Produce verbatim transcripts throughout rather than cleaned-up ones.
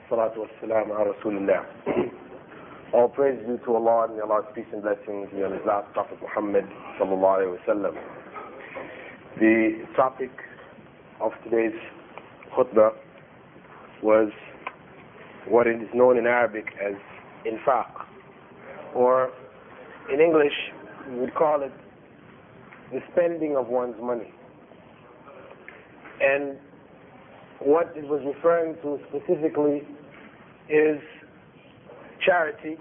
Salatu wassalamu ala Rasulillah. All praise due to Allah and Allah's peace and blessings be on His last Prophet Muhammad sallallahu alayhi wa sallam. The topic of today's khutbah was what is known in Arabic as infaq, or in English we would call it the spending of one's money. And what it was referring to specifically is charity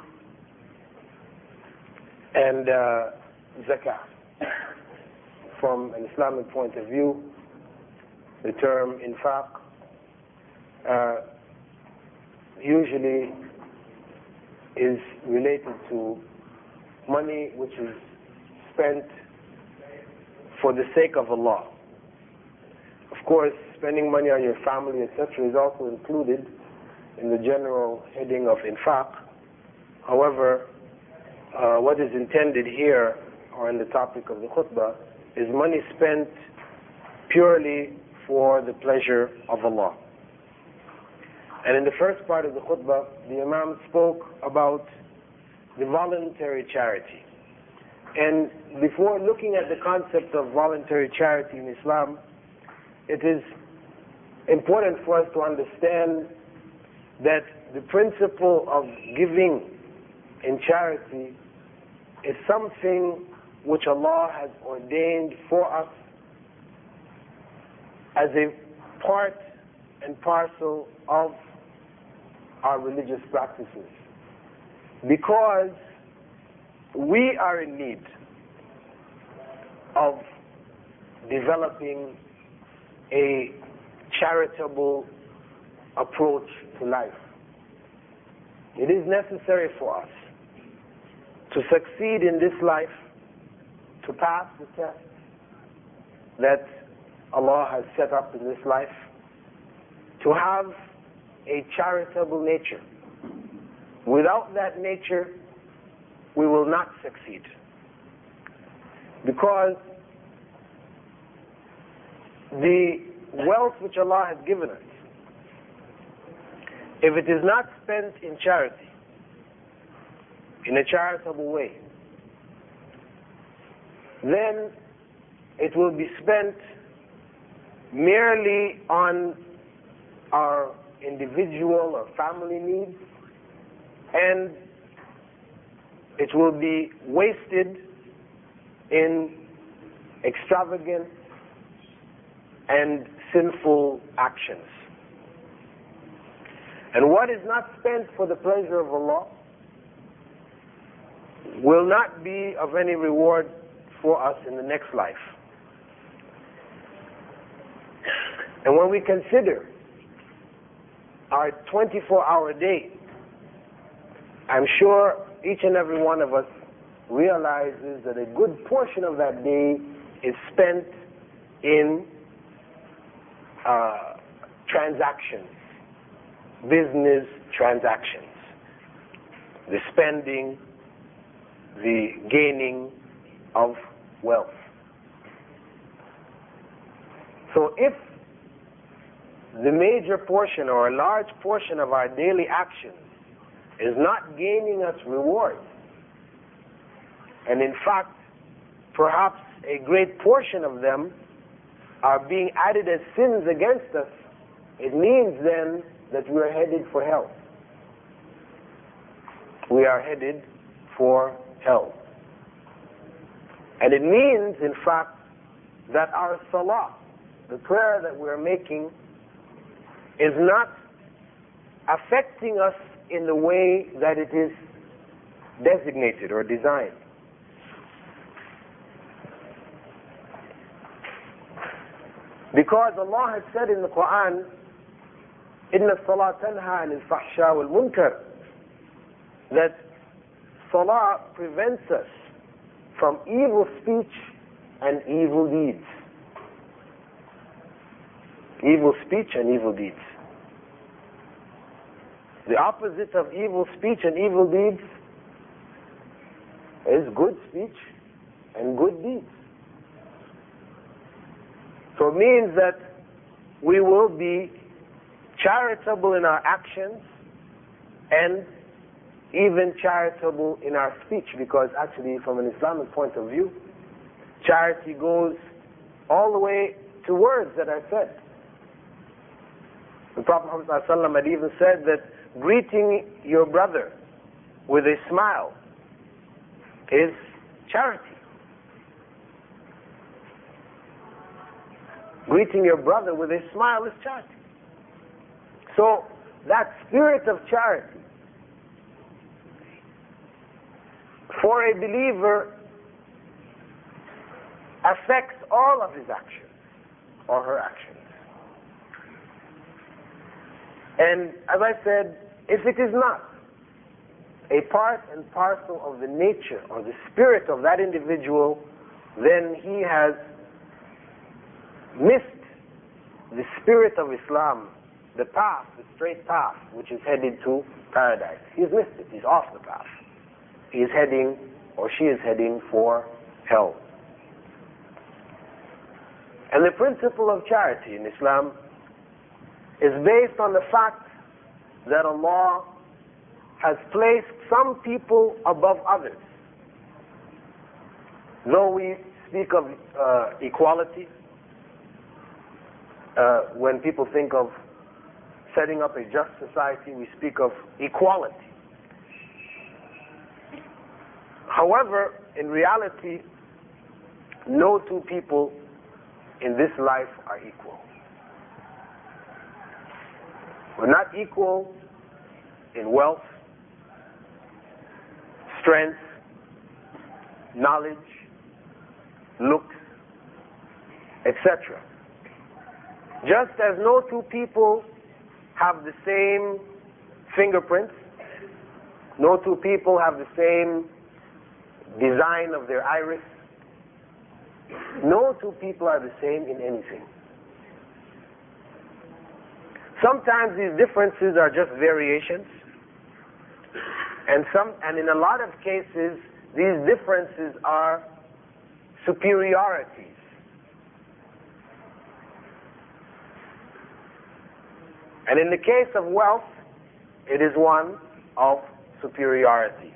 and uh, zakah. From an Islamic point of view, the term infaq uh, usually is related to money which is spent for the sake of Allah. Of course, spending money on your family, et cetera, is also included in the general heading of infaq. However, uh, what is intended here, or in the topic of the khutbah, is money spent purely for the pleasure of Allah. And in the first part of the khutbah, the Imam spoke about the voluntary charity. And before looking at the concept of voluntary charity in Islam, it is important for us to understand that the principle of giving in charity is something which Allah has ordained for us as a part and parcel of our religious practices, because we are in need of developing a charitable approach to life. It is necessary for us to succeed in this life, to pass the test that Allah has set up in this life, to have a charitable nature. Without that nature, we will not succeed. Because the wealth which Allah has given us, if it is not spent in charity, in a charitable way, then it will be spent merely on our individual or family needs, and it will be wasted in extravagant and sinful actions. And what is not spent for the pleasure of Allah will not be of any reward for us in the next life. And when we consider our twenty-four hour day, I'm sure each and every one of us realizes that a good portion of that day is spent in uh, transactions, business transactions, the spending, the gaining of wealth. So if the major portion or a large portion of our daily actions is not gaining us rewards, and in fact, perhaps a great portion of them are being added as sins against us, it means then that we are headed for hell. We are headed for hell. And it means, in fact, that our salah, the prayer that we are making, is not affecting us in the way that it is designated or designed. Because Allah has said in the Quran, إِنَّ الصَّلَاةَ تَنْهَى عَنِ الْفَحْشَاءِ وَالْمُنكَرِ, that salah prevents us from evil speech and evil deeds. Evil speech and evil deeds. The opposite of evil speech and evil deeds is good speech and good deeds. So it means that we will be charitable in our actions and even charitable in our speech, because actually from an Islamic point of view, charity goes all the way to words that are said. The Prophet Muhammad ﷺ had even said that greeting your brother with a smile is charity. Greeting your brother with a smile is charity. So that spirit of charity for a believer affects all of his actions or her actions. And as I said, if it is not a part and parcel of the nature or the spirit of that individual, then he has missed the spirit of Islam, the path, the straight path, which is headed to paradise. He's missed it. He's off the path. He is heading, or she is heading, for hell. And the principle of charity in Islam is based on the fact that Allah has placed some people above others. Though we speak of uh, equality, uh, when people think of setting up a just society, we speak of equality. However, in reality, no two people in this life are equal. We're not equal in wealth, strength, knowledge, looks, et cetera. Just as no two people have the same fingerprints, no two people have the same design of their iris, no two people are the same in anything. Sometimes these differences are just variations, and some, and in a lot of cases, these differences are superiorities. And in the case of wealth, it is one of superiority.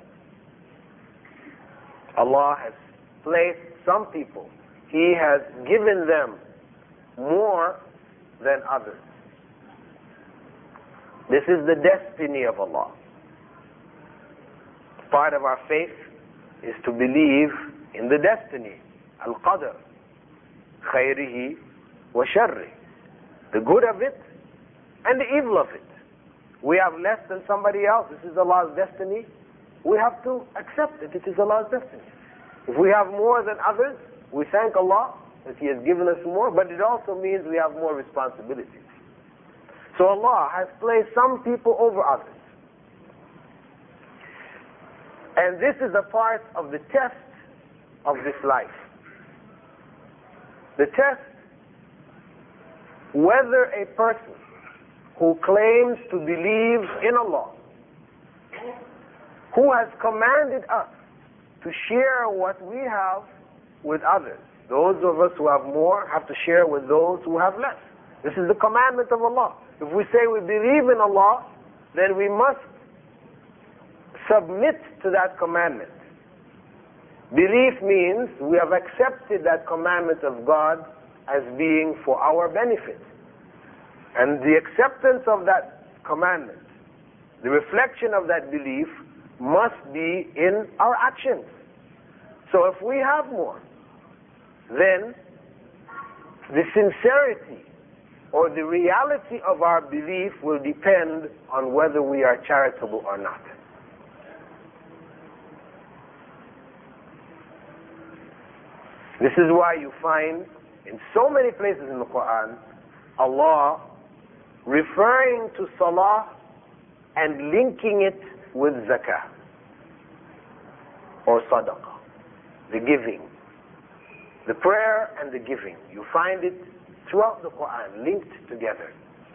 Allah has placed some people, He has given them more than others. This is the destiny of Allah. Part of our faith is to believe in the destiny, al-qadr, khayrihi wa sharri, the good of it and the evil of it. We have less than somebody else. This is Allah's destiny. We have to accept it. It is Allah's destiny. If we have more than others, we thank Allah that He has given us more, but it also means we have more responsibilities. So Allah has placed some people over others. And this is a part of the test of this life. The test whether a person who claims to believe in Allah, who has commanded us to share what we have with others, those of us who have more have to share with those who have less. This is the commandment of Allah. If we say we believe in Allah, then we must submit to that commandment. Belief means we have accepted that commandment of God as being for our benefit. And the acceptance of that commandment, the reflection of that belief, must be in our actions. So if we have more, then the sincerity or the reality of our belief will depend on whether we are charitable or not. This is why you find in so many places in the Quran, Allah referring to salah and linking it with zakah or sadaqah, the giving, the prayer and the giving. You find it throughout the Quran, linked together.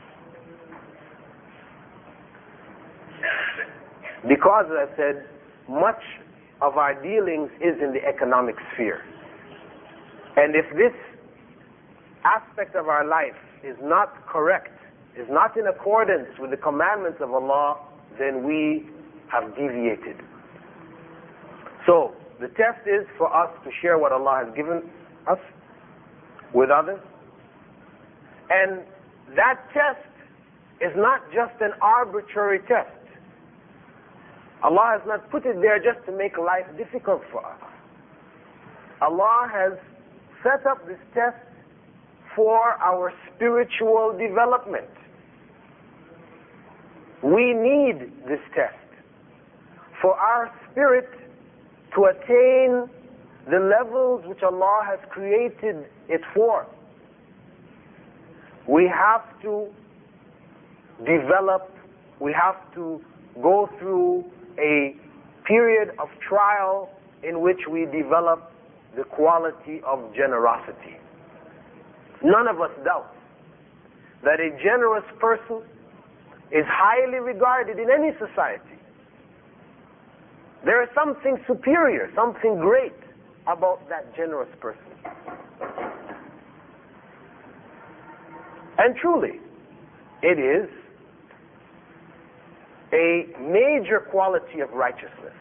Because, as I said, much of our dealings is in the economic sphere. And if this aspect of our life is not correct, is not in accordance with the commandments of Allah, then we have deviated. So, the test is for us to share what Allah has given us with others. And that test is not just an arbitrary test. Allah has not put it there just to make life difficult for us. Allah has set up this test for our spiritual development. We need this test for our spirit to attain the levels which Allah has created it for. We have to develop, we have to go through a period of trial in which we develop the quality of generosity. None of us doubt that a generous person is highly regarded in any society. There is something superior, something great about that generous person. And truly, it is a major quality of righteousness.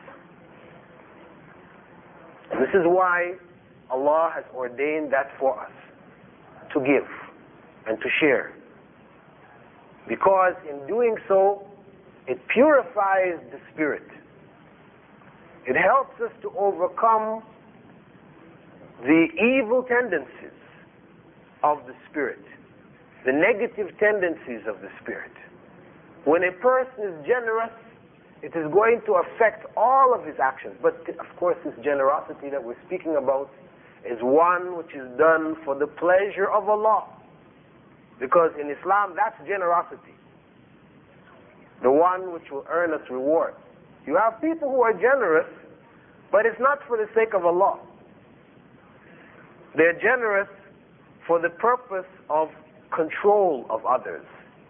And this is why Allah has ordained that for us, to give and to share. Because in doing so, it purifies the spirit. It helps us to overcome the evil tendencies of the spirit, the negative tendencies of the spirit. When a person is generous, it is going to affect all of his actions. But of course, this generosity that we're speaking about is one which is done for the pleasure of Allah. Because in Islam, that's generosity. The one which will earn us reward. You have people who are generous, but it's not for the sake of Allah. They're generous for the purpose of control of others.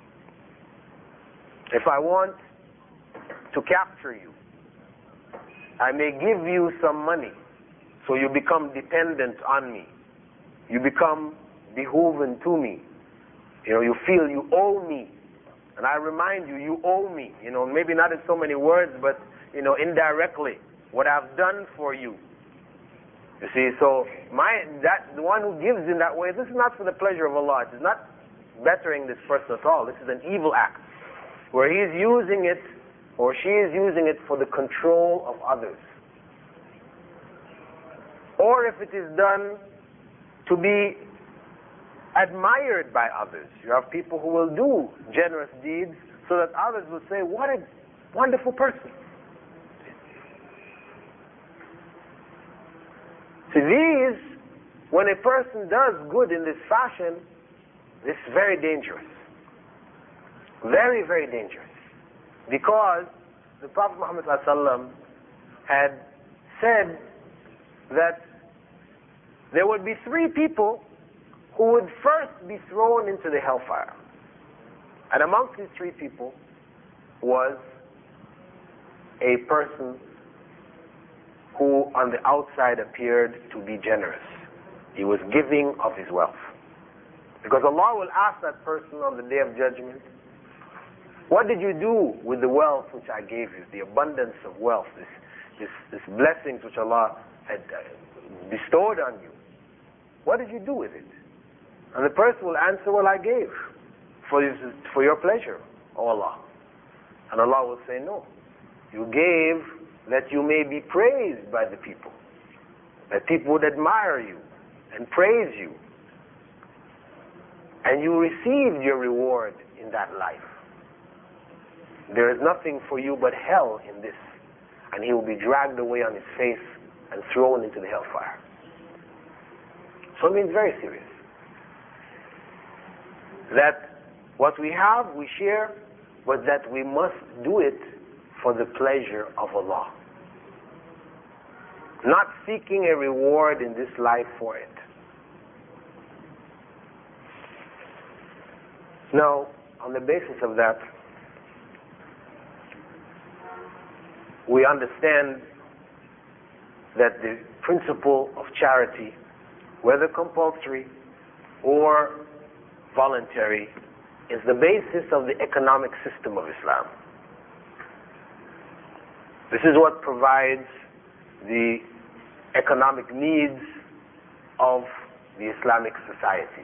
If I want to capture you, I may give you some money, so you become dependent on me. You become beholden to me. You know, you feel you owe me. And I remind you, you owe me. You know, maybe not in so many words, but, you know, indirectly, what I've done for you. You see, so my that the one who gives in that way, this is not for the pleasure of Allah. It is not bettering this person at all. This is an evil act, where he is using it, or she is using it for the control of others. Or if it is done to be admired by others. You have people who will do generous deeds so that others will say, what a wonderful person. See, these, when a person does good in this fashion, this is very dangerous. Very, very dangerous. Because the Prophet Muhammad ﷺ had said that there would be three people who would first be thrown into the hellfire. And amongst these three people was a person who on the outside appeared to be generous. He was giving of his wealth. Because Allah will ask that person on the Day of Judgment, what did you do with the wealth which I gave you, the abundance of wealth, this, this, this blessings which Allah had bestowed on you? What did you do with it? And the person will answer, well, I gave for, this, for your pleasure, O Allah. And Allah will say, no. You gave that you may be praised by the people, that people would admire you and praise you. And you received your reward in that life. There is nothing for you but hell in this. And he will be dragged away on his face and thrown into the hellfire. So it means very serious. That what we have, we share, but that we must do it for the pleasure of Allah. Not seeking a reward in this life for it. Now, on the basis of that, we understand that the principle of charity, whether compulsory or voluntary, is the basis of the economic system of Islam. This is what provides the economic needs of the Islamic society.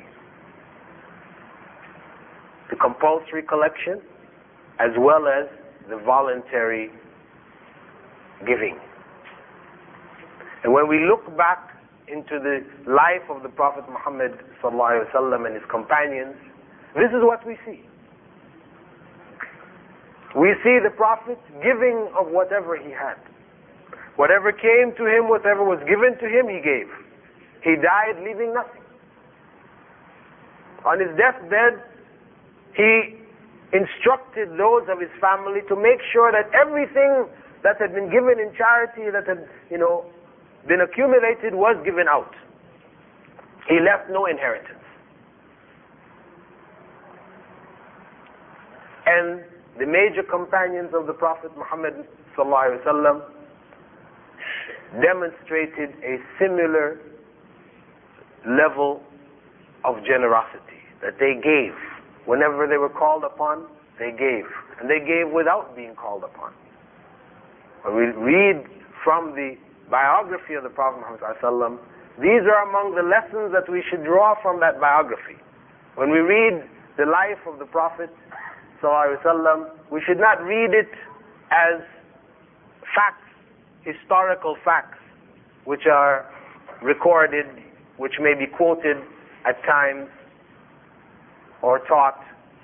The compulsory collection as well as the voluntary giving. And when we look back into the life of the Prophet Muhammad sallallahu alaihi wasallam and his companions, this is what we see. We see the Prophet giving of whatever he had. Whatever came to him, whatever was given to him, he gave. He died leaving nothing. On his deathbed, he instructed those of his family to make sure that everything that had been given in charity, that had, you know, been accumulated, was given out. He left no inheritance. And the major companions of the Prophet Muhammad sallallahu alaihi wasallam demonstrated a similar level of generosity, that they gave. Whenever they were called upon, they gave. And they gave without being called upon. When we read from the biography of the Prophet Muhammad sallallahu alaihi wasallam, these are among the lessons that we should draw from that biography. When we read the life of the Prophet sallallahu alaihi wasallam, we should not read it as facts, historical facts, which are recorded, which may be quoted at times or taught.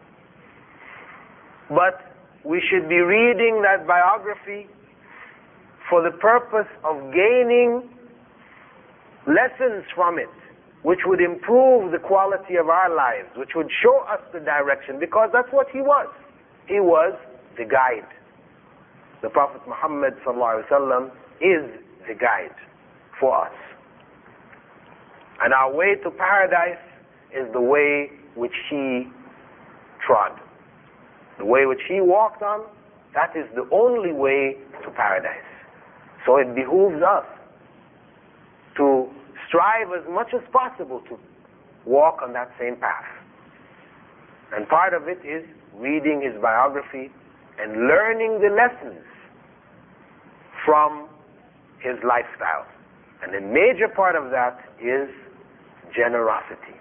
But we should be reading that biography for the purpose of gaining lessons from it, which would improve the quality of our lives, which would show us the direction, because that's what he was. He was the guide. The Prophet Muhammad sallallahu alaihi wasallam is the guide for us. And our way to paradise is the way which he trod. The way which he walked on, that is the only way to paradise. So it behooves us to strive as much as possible to walk on that same path. And part of it is reading his biography and learning the lessons from his lifestyle. And a major part of that is generosity.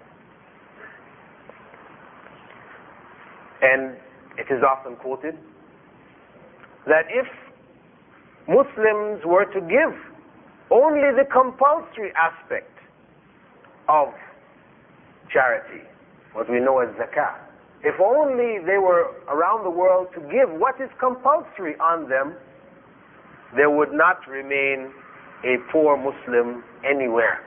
And it is often quoted that if Muslims were to give only the compulsory aspect of charity, what we know as zakah, if only they were around the world to give what is compulsory on them, there would not remain a poor Muslim anywhere.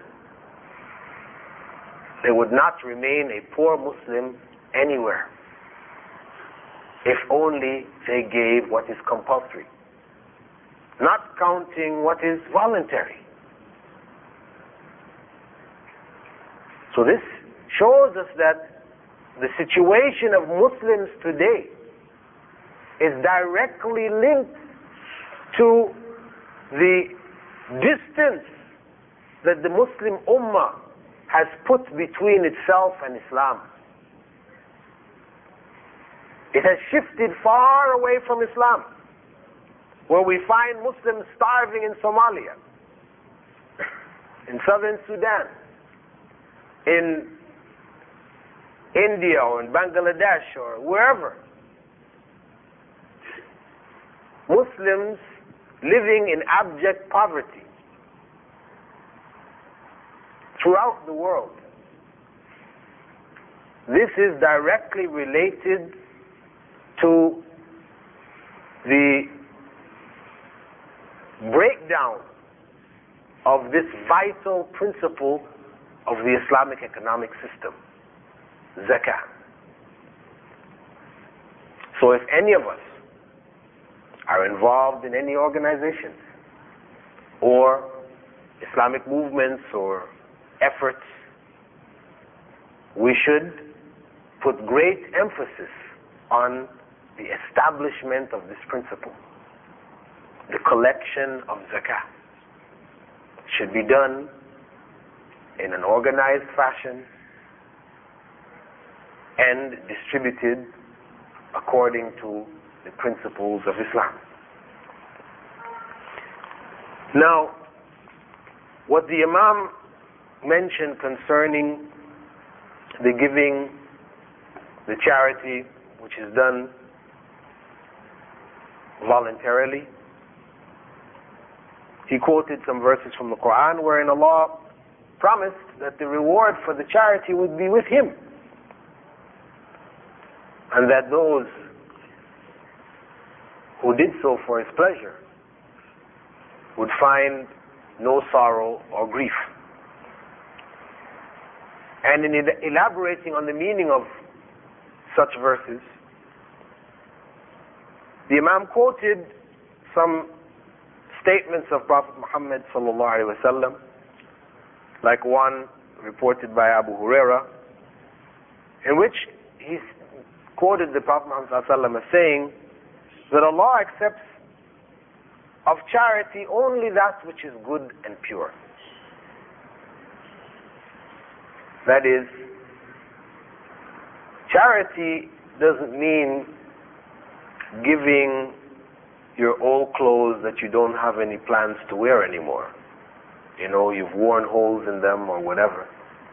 There would not remain a poor Muslim anywhere, if only they gave what is compulsory, not counting what is voluntary. So this shows us that the situation of Muslims today is directly linked to the distance that the Muslim Ummah has put between itself and Islam. It has shifted far away from Islam, where we find Muslims starving in Somalia, in southern Sudan, in India or in Bangladesh or wherever. Muslims living in abject poverty throughout the world. This is directly related to the breakdown of this vital principle of the Islamic economic system, zakah. So if any of us are involved in any organizations or Islamic movements or efforts, we should put great emphasis on the establishment of this principle. The collection of zakah should be done in an organized fashion and distributed according to the principles of Islam. Now, what the Imam mentioned concerning the giving, the charity, which is done voluntarily, he quoted some verses from the Quran wherein Allah promised that the reward for the charity would be with Him, and that those who did so for His pleasure would find no sorrow or grief. And in elaborating on the meaning of such verses, the Imam quoted some statements of Prophet Muhammad sallallahu alaihi wasallam, like one reported by Abu Huraira, in which he quoted the Prophet Muhammad sallallahu alaihi wasallam as saying that Allah accepts of charity only that which is good and pure. That is, charity doesn't mean giving your old clothes that you don't have any plans to wear anymore. You know, you've worn holes in them or whatever,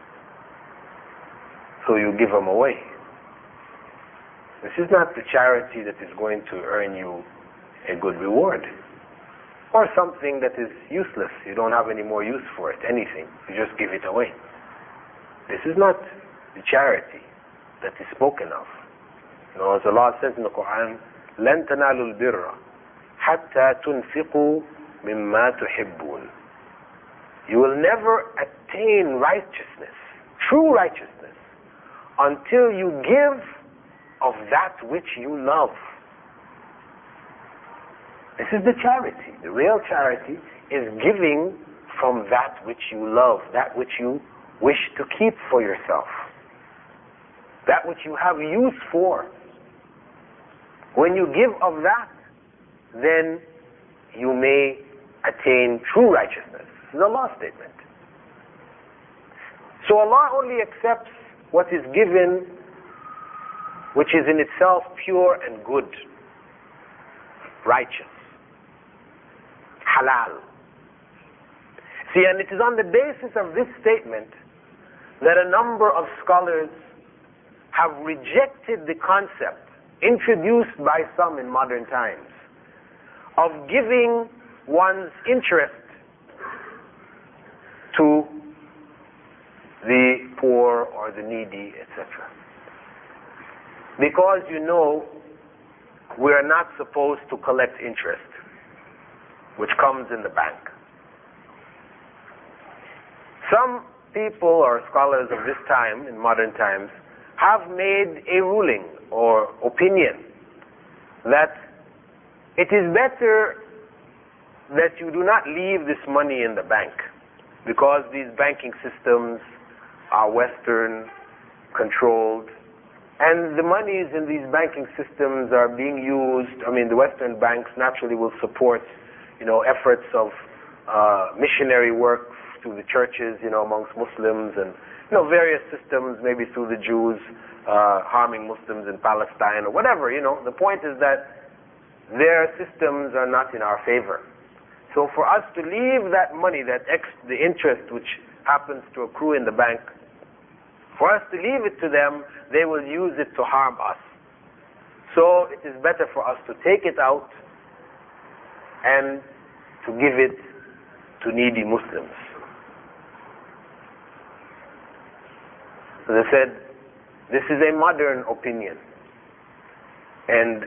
so you give them away. This is not the charity that is going to earn you a good reward. Or something that is useless. You don't have any more use for it, anything. You just give it away. This is not the charity that is spoken of. You know, as Allah says in the Quran, لَن تَنَالُوا الْبِرَّ حَتَّى تُنْفِقُوا مِمَّا تُحِبُّونَ. You will never attain righteousness, true righteousness, until you give of that which you love. This is the charity. The real charity is giving from that which you love, that which you wish to keep for yourself, that which you have use for. When you give of that, then you may attain true righteousness. This is Allah's statement. So Allah only accepts what is given, which is in itself pure and good, righteous, halal. See, and it is on the basis of this statement that a number of scholars have rejected the concept introduced by some in modern times of giving one's interest to the poor or the needy, et cetera. Because, you know, we are not supposed to collect interest, which comes in the bank. Some people or scholars of this time, in modern times, have made a ruling or opinion that it is better that you do not leave this money in the bank, because these banking systems are Western controlled, and the monies in these banking systems are being used. I mean, the Western banks naturally will support, you know, efforts of uh, missionary work through the churches, you know, amongst Muslims, and, you know, various systems, maybe through the Jews, uh, harming Muslims in Palestine or whatever, you know. The point is that their systems are not in our favor. So for us to leave that money, that ex the interest which happens to accrue in the bank, for us to leave it to them, they will use it to harm us. So it is better for us to take it out and to give it to needy Muslims. As I said, this is a modern opinion, and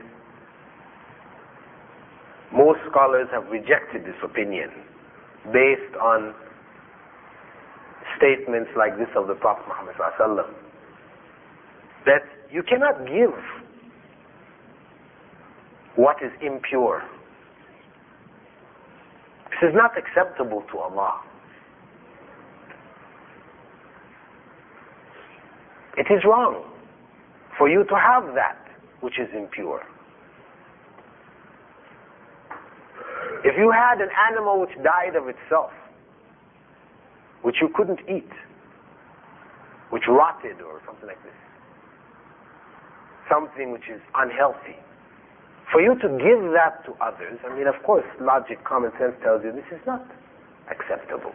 most scholars have rejected this opinion based on statements like this of the Prophet Muhammad sallallahu alaihi wasallam, that you cannot give what is impure. This is not acceptable to Allah. It is wrong for you to have that which is impure. If you had an animal which died of itself, which you couldn't eat, which rotted or something like this, something which is unhealthy, For you to give that to others, I mean, of course, logic, common sense tells you this is not acceptable.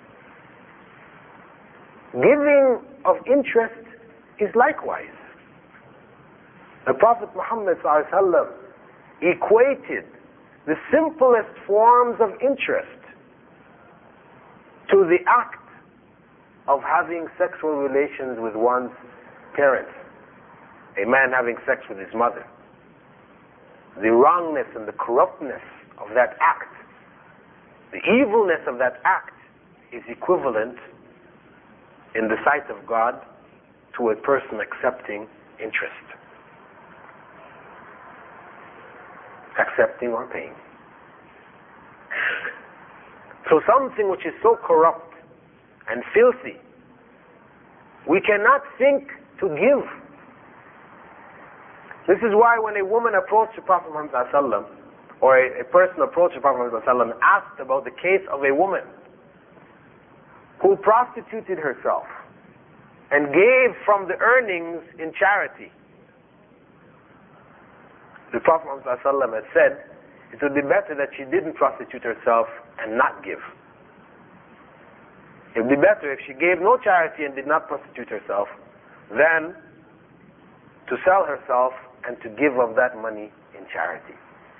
Giving of interest is likewise. The Prophet Muhammad ﷺ equated the simplest forms of interest to the act of having sexual relations with one's parents. A man having sex with his mother. The wrongness and the corruptness of that act, the evilness of that act is equivalent in the sight of God to a person accepting interest. Accepting or paying. So something which is so corrupt and filthy, we cannot think to give. This is why when a woman approached the Prophet Muhammad ﷺ, or a, a person approached the Prophet Muhammad ﷺ and asked about the case of a woman who prostituted herself and gave from the earnings in charity, the Prophet Muhammad ﷺ had said, it would be better that she didn't prostitute herself and not give. It would be better if she gave no charity and did not prostitute herself than to sell herself and to give of that money in charity.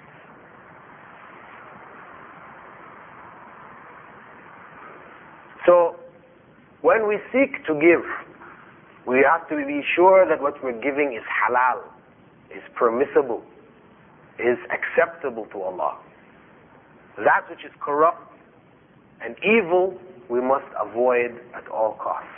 So, when we seek to give, we have to be sure that what we're giving is halal, is permissible, is acceptable to Allah. That which is corrupt and evil, we must avoid at all costs.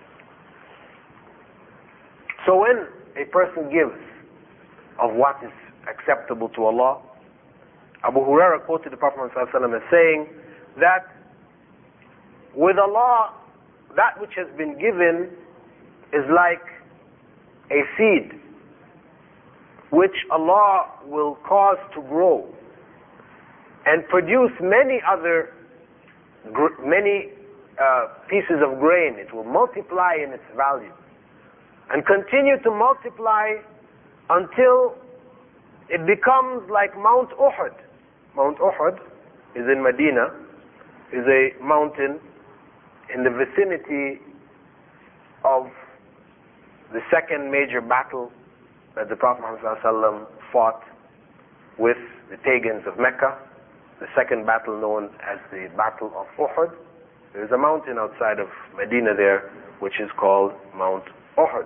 So when a person gives of what is acceptable to Allah, Abu Hurairah quoted the Prophet ﷺ as saying that with Allah, that which has been given is like a seed which Allah will cause to grow and produce many other many uh, pieces of grain. It will multiply in its value and continue to multiply until it becomes like Mount Uhud. Mount Uhud is in Medina, is a mountain in the vicinity of the second major battle that the Prophet ﷺ fought with the pagans of Mecca, the second battle known as the Battle of Uhud. There is a mountain outside of Medina there which is called Mount Uhud.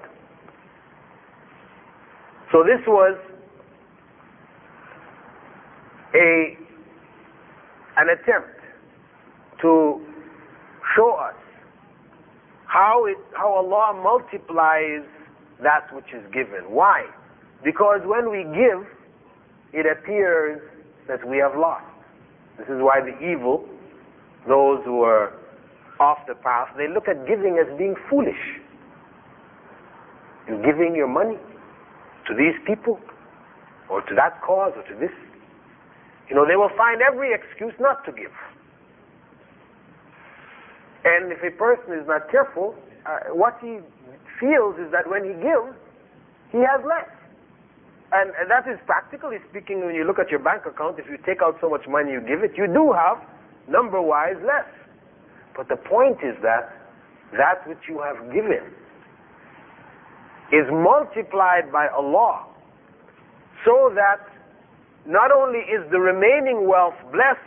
So this was a an attempt to show us how it how Allah multiplies that which is given. Why? Because when we give, it appears that we have lost. This is why the evil, those who are off the path, they look at giving as being foolish. You're giving your money to these people, or to that cause, or to this. You know, they will find every excuse not to give. And if a person is not careful, uh, what he feels is that when he gives, he has less. And, and that is practically speaking, when you look at your bank account, if you take out so much money you give it, you do have, number-wise, less. But the point is that that which you have given is multiplied by Allah, so that not only is the remaining wealth blessed,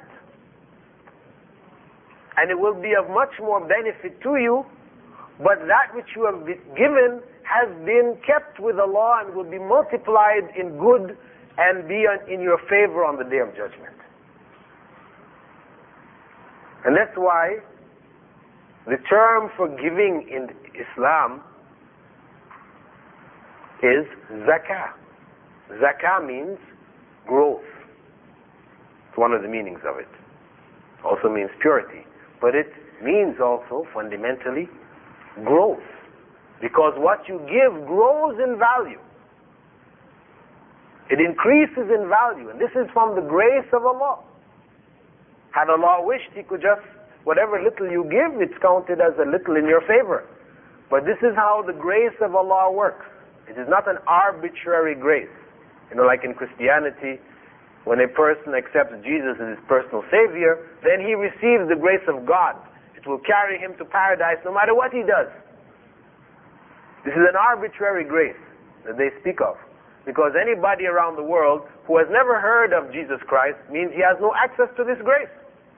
and it will be of much more benefit to you, but that which you have been given has been kept with Allah and will be multiplied in good and be in your favor on the Day of Judgment. And that's why the term for giving in Islam is zakah. Zakah means growth. It's one of the meanings of it. Also means purity. But it means also, fundamentally, growth. Because what you give grows in value. It increases in value. And this is from the grace of Allah. Had Allah wished, He could just, whatever little you give, it's counted as a little in your favor. But this is how the grace of Allah works. It is not an arbitrary grace. You know, like in Christianity, when a person accepts Jesus as his personal Savior, then he receives the grace of God. It will carry him to paradise no matter what he does. This is an arbitrary grace that they speak of, because anybody around the world who has never heard of Jesus Christ means he has no access to this grace.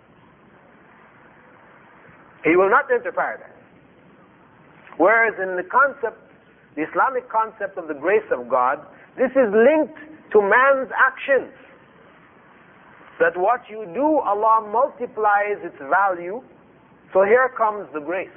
He will not enter paradise. Whereas in the concept, the Islamic concept of the grace of God, this is linked to man's actions. That what you do, Allah multiplies its value. So here comes the grace.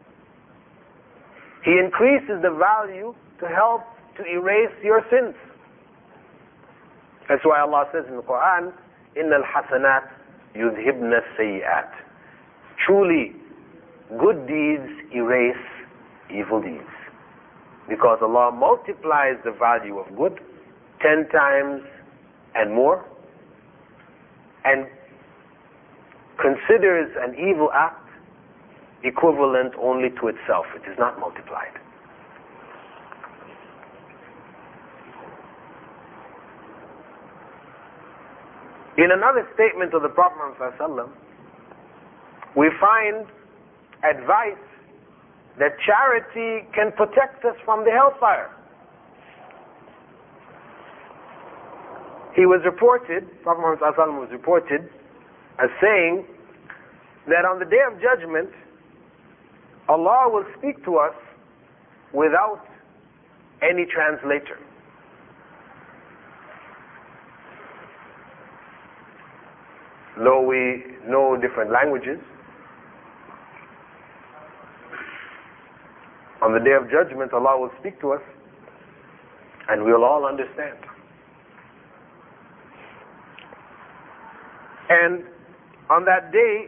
He increases the value to help to erase your sins. That's why Allah says in the Quran, إِنَّ الْحَسَنَاتِ يُذْهِبْنَ السَّيِّئَاتِ. Truly, good deeds erase evil deeds. Because Allah multiplies the value of good ten times and more, and considers an evil act equivalent only to itself. It is not multiplied. In another statement of the Prophet ﷺ, we find advice that charity can protect us from the hellfire. He was reported, Prophet Muhammad ﷺ was reported as saying that on the Day of Judgment, Allah will speak to us without any translator. Though we know different languages, on the Day of Judgment, Allah will speak to us and we'll all understand. And on that day,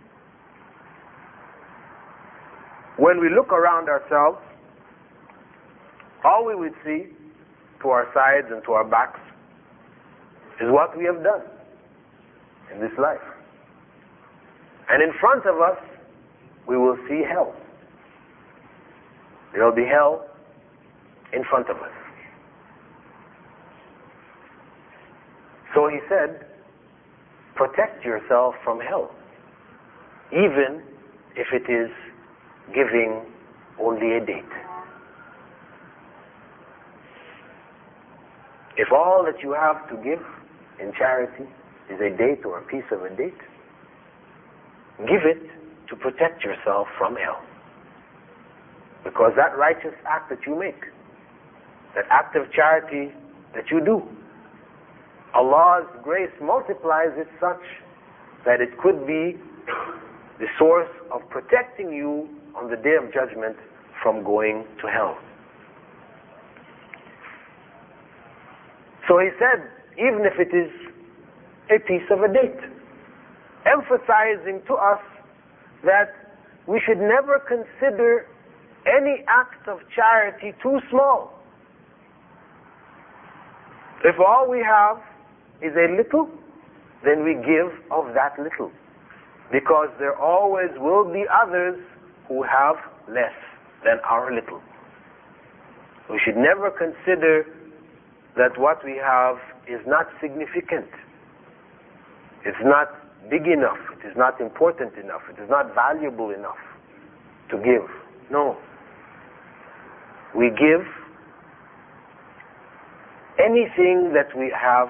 when we look around ourselves, all we would see to our sides and to our backs is what we have done in this life. And in front of us, we will see hell. There will be hell in front of us. So he said, protect yourself from hell, even if it is giving only a date. If all that you have to give in charity is a date or a piece of a date, give it to protect yourself from hell. Because that righteous act that you make, that act of charity that you do, Allah's grace multiplies it such that it could be the source of protecting you on the Day of Judgment from going to hell. So he said, even if it is a piece of a date, emphasizing to us that we should never consider any act of charity too small. If all we have is a little, then we give of that little, because there always will be others who have less than our little. We should never consider that what we have is not significant. It's not big enough. It is not important enough. It is not valuable enough to give. No. We give anything that we have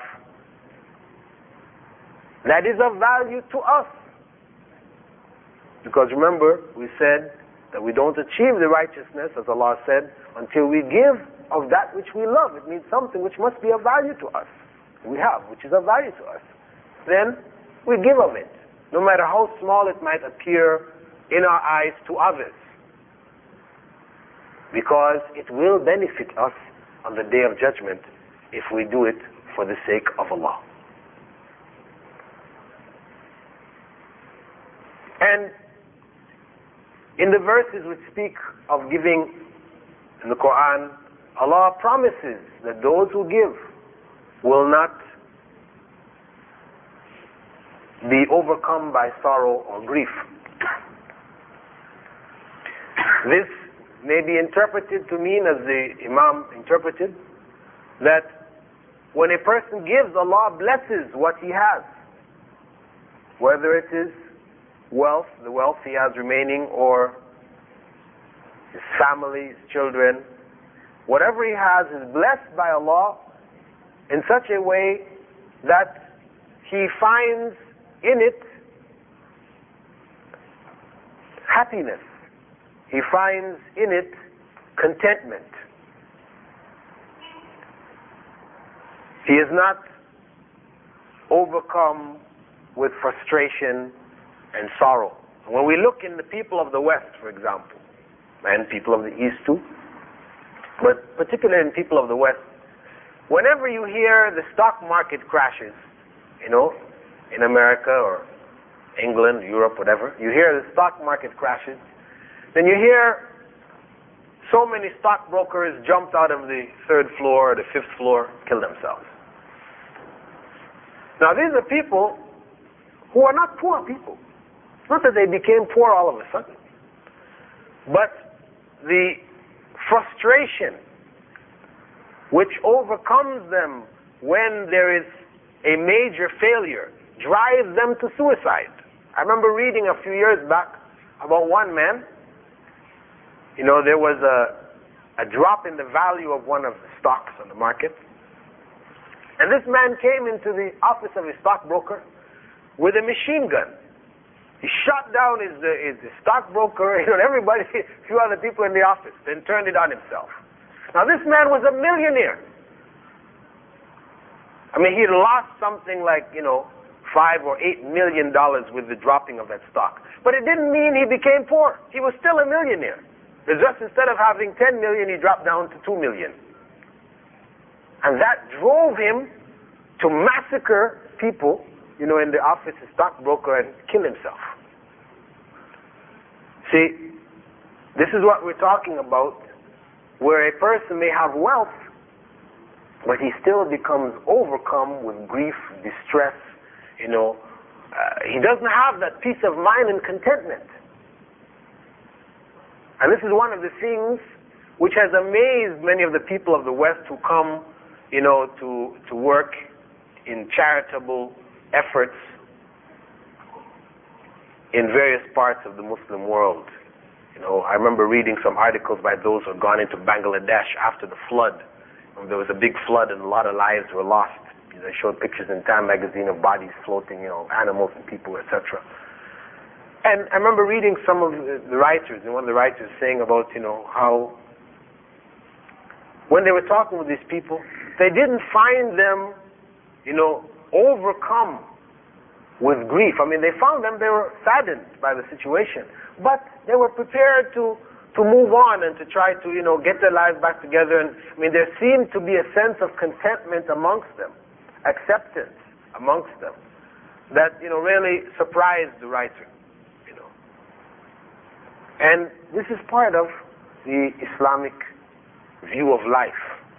that is of value to us. Because remember, we said that we don't achieve the righteousness, as Allah said, until we give of that which we love. It means something which must be of value to us. We have, which is of value to us. Then we give of it, no matter how small it might appear in our eyes to others. Because it will benefit us on the Day of Judgment if we do it for the sake of Allah. And in the verses which speak of giving in the Quran, Allah promises that those who give will not be overcome by sorrow or grief. This may be interpreted to mean, as the Imam interpreted, that when a person gives, Allah blesses what he has. Whether it is wealth, the wealth he has remaining, or his family, his children, whatever he has is blessed by Allah in such a way that he finds in it happiness. He finds in it contentment. He is not overcome with frustration and sorrow. When we look in the people of the West, for example, and people of the East too, but particularly in people of the West, whenever you hear the stock market crashes, you know, in America or England, Europe, whatever, you hear the stock market crashes, then you hear so many stockbrokers jumped out of the third floor or the fifth floor, killed themselves. Now these are people who are not poor people. It's not that they became poor all of a sudden. But the frustration which overcomes them when there is a major failure drives them to suicide. I remember reading a few years back about one man. You know, there was a, a drop in the value of one of the stocks on the market. And this man came into the office of his stockbroker with a machine gun. He shot down his, uh, his, his stockbroker, you know, everybody, a few other people in the office, then turned it on himself. Now this man was a millionaire. I mean, he lost something like, you know, five or eight million dollars with the dropping of that stock. But it didn't mean he became poor. He was still a millionaire. It's just instead of having ten million, he dropped down to two million. And that drove him to massacre people, you know, in the office of stockbroker and kill himself. See, this is what we're talking about, where a person may have wealth, but he still becomes overcome with grief, distress, you know. Uh, he doesn't have that peace of mind and contentment. And this is one of the things which has amazed many of the people of the West who come, you know, to, to work in charitable efforts in various parts of the Muslim world. You know, I remember reading some articles by those who had gone into Bangladesh after the flood. When there was a big flood and a lot of lives were lost. They showed pictures in Time magazine of bodies floating, you know, animals and people, et cetera. And I remember reading some of the writers, and one of the writers saying about, you know, how when they were talking with these people, they didn't find them, you know, overcome with grief. I mean, they found them, they were saddened by the situation, but they were prepared to to move on and to try to, you know, get their lives back together. And I mean, there seemed to be a sense of contentment amongst them, acceptance amongst them, that, you know, really surprised the writer, you know. And this is part of the Islamic view of life.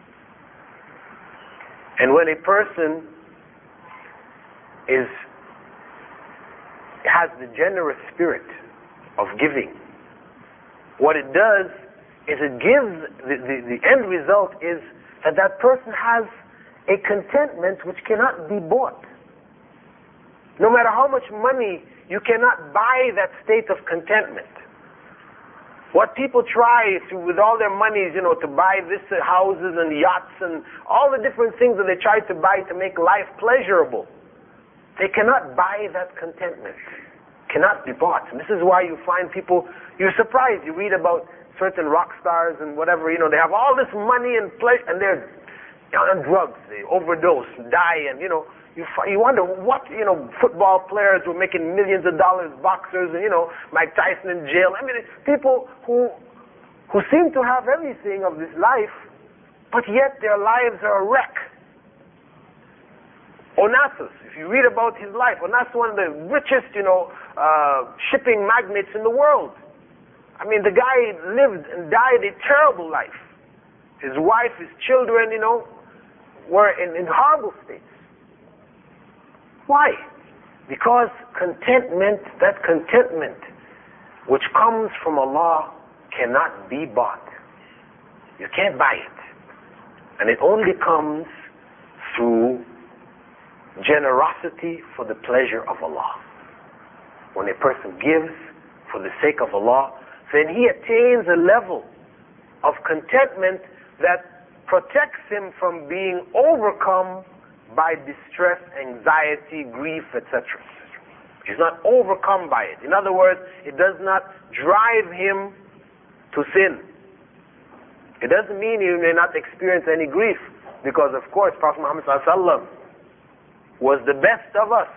And when a person is has the generous spirit of giving, what it does is it gives, the, the, the end result is that that person has a contentment which cannot be bought. No matter how much money, you cannot buy that state of contentment. What people try to, with all their monies, you know, to buy this uh, houses and yachts and all the different things that they try to buy to make life pleasurable, they cannot buy that contentment. Cannot be bought. And this is why you find people, you're surprised, you read about certain rock stars and whatever, you know, they have all this money and pleasure, and they're on drugs, they overdose, die, and, you know, you you wonder what, you know, football players were making millions of dollars, boxers, and, you know, Mike Tyson in jail. I mean, people who who seem to have everything of this life, but yet their lives are a wreck. Onassis, if you read about his life, Onassis, one of the richest, you know, uh, shipping magnates in the world. I mean, the guy lived and died a terrible life. His wife, his children, you know, were in, in horrible states. Why? Because contentment, that contentment which comes from Allah cannot be bought. You can't buy it. And it only comes through generosity for the pleasure of Allah. When a person gives for the sake of Allah, then he attains a level of contentment that protects him from being overcome by distress, anxiety, grief, et cetera. He's not overcome by it. In other words, it does not drive him to sin. It doesn't mean he may not experience any grief, because of course Prophet Muhammad ﷺ was the best of us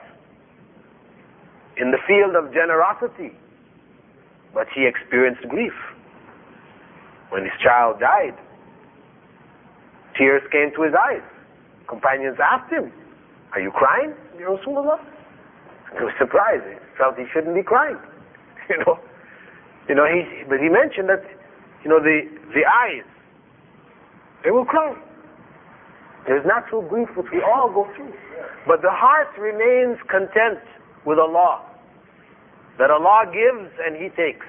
in the field of generosity, but he experienced grief. When his child died, tears came to his eyes. Companions asked him, "Are you crying, Ya Rasulullah?" He was surprised. He felt he shouldn't be crying. You know, you know. He, but he mentioned that, you know, the the eyes, they will cry. There's natural grief which we all go through, but the heart remains content with Allah. That Allah gives and He takes.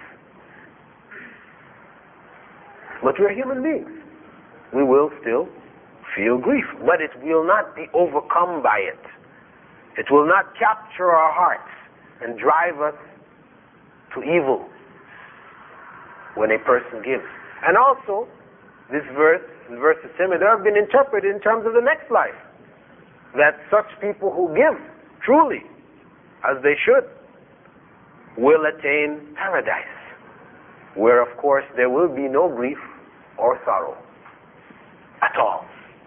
But we're human beings. We will still feel grief, but it will not be overcome by it. It will not capture our hearts and drive us to evil when a person gives. And also, this verse, the verse is similar, have been interpreted in terms of the next life. That such people who give, truly, as they should, will attain paradise, where of course there will be no grief or sorrow at all.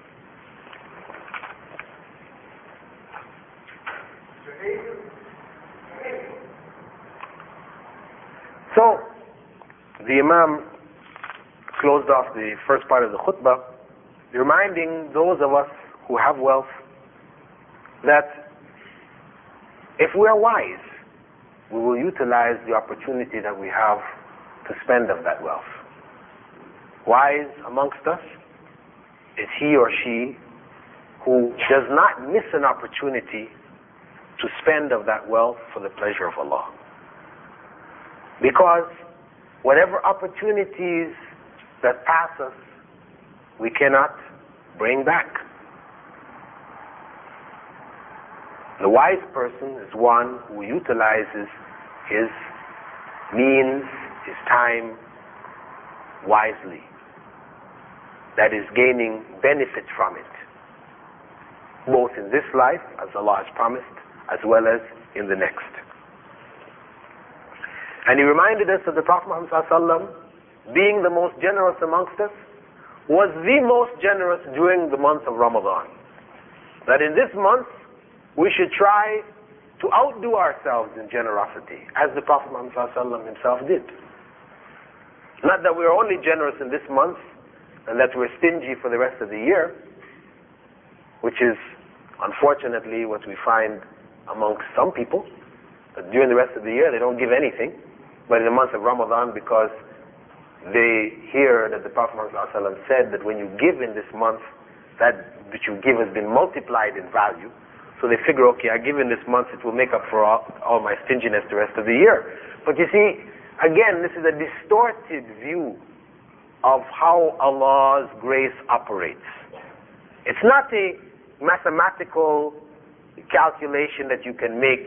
So, the Imam closed off the first part of the khutbah, reminding those of us who have wealth that if we are wise, we will utilize the opportunity that we have to spend of that wealth. Wise amongst us is he or she who does not miss an opportunity to spend of that wealth for the pleasure of Allah. Because whatever opportunities that pass us, we cannot bring back. The wise person is one who utilizes his means, his time wisely. That is gaining benefit from it, both in this life, as Allah has promised, as well as in the next. And he reminded us that the Prophet Muhammad ﷺ, being the most generous amongst us, was the most generous during the month of Ramadan. That in this month, we should try to outdo ourselves in generosity, as the Prophet Muhammad ﷺ himself did. Not that we're only generous in this month, and that we're stingy for the rest of the year, which is unfortunately what we find amongst some people. That during the rest of the year they don't give anything, but in the month of Ramadan, because they hear that the Prophet Muhammad ﷺ said that when you give in this month, that which you give has been multiplied in value. So they figure, okay, I give in this month, it will make up for all, all my stinginess the rest of the year. But you see, again, this is a distorted view of how Allah's grace operates. It's not a mathematical calculation that you can make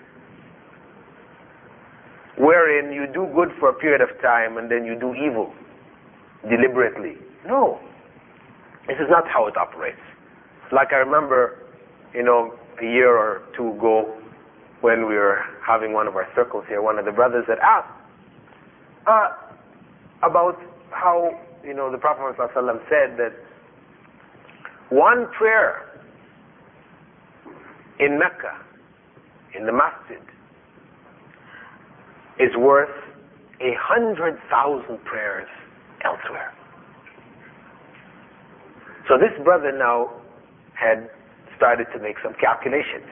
wherein you do good for a period of time and then you do evil deliberately. No. This is not how it operates. Like I remember, you know, a year or two ago when we were having one of our circles here, one of the brothers had asked uh, about how, you know, the Prophet ﷺ said that one prayer in Mecca, in the masjid, is worth a hundred thousand prayers elsewhere. So this brother now had started to make some calculations.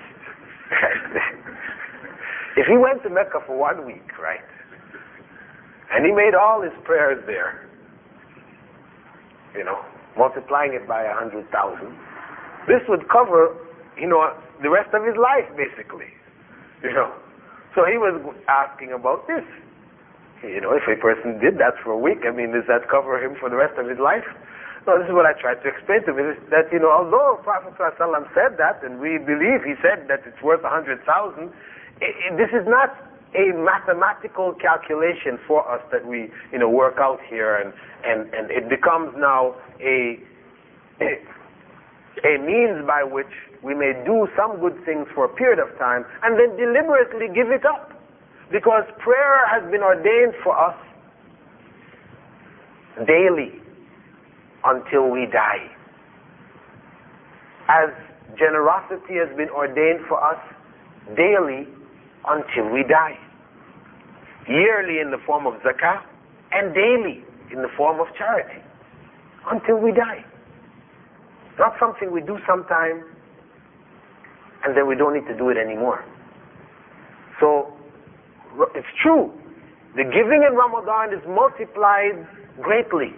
If he went to Mecca for one week, right, and he made all his prayers there, you know, multiplying it by a hundred thousand, this would cover, you know, the rest of his life, basically, you know. So he was asking about this. You know, if a person did that for a week, I mean, does that cover him for the rest of his life? No, this is what I tried to explain to him, is that, you know, although Prophet ﷺ said that, and we believe he said that it's worth a hundred thousand, this is not a mathematical calculation for us that we, you know, work out here, and, and, and it becomes now a, a, a means by which we may do some good things for a period of time, and then deliberately give it up. Because prayer has been ordained for us daily until we die. As generosity has been ordained for us daily until we die. Yearly in the form of zakah, and daily in the form of charity until we die. Not something we do sometime and then we don't need to do it anymore. So it's true, the giving in Ramadan is multiplied greatly,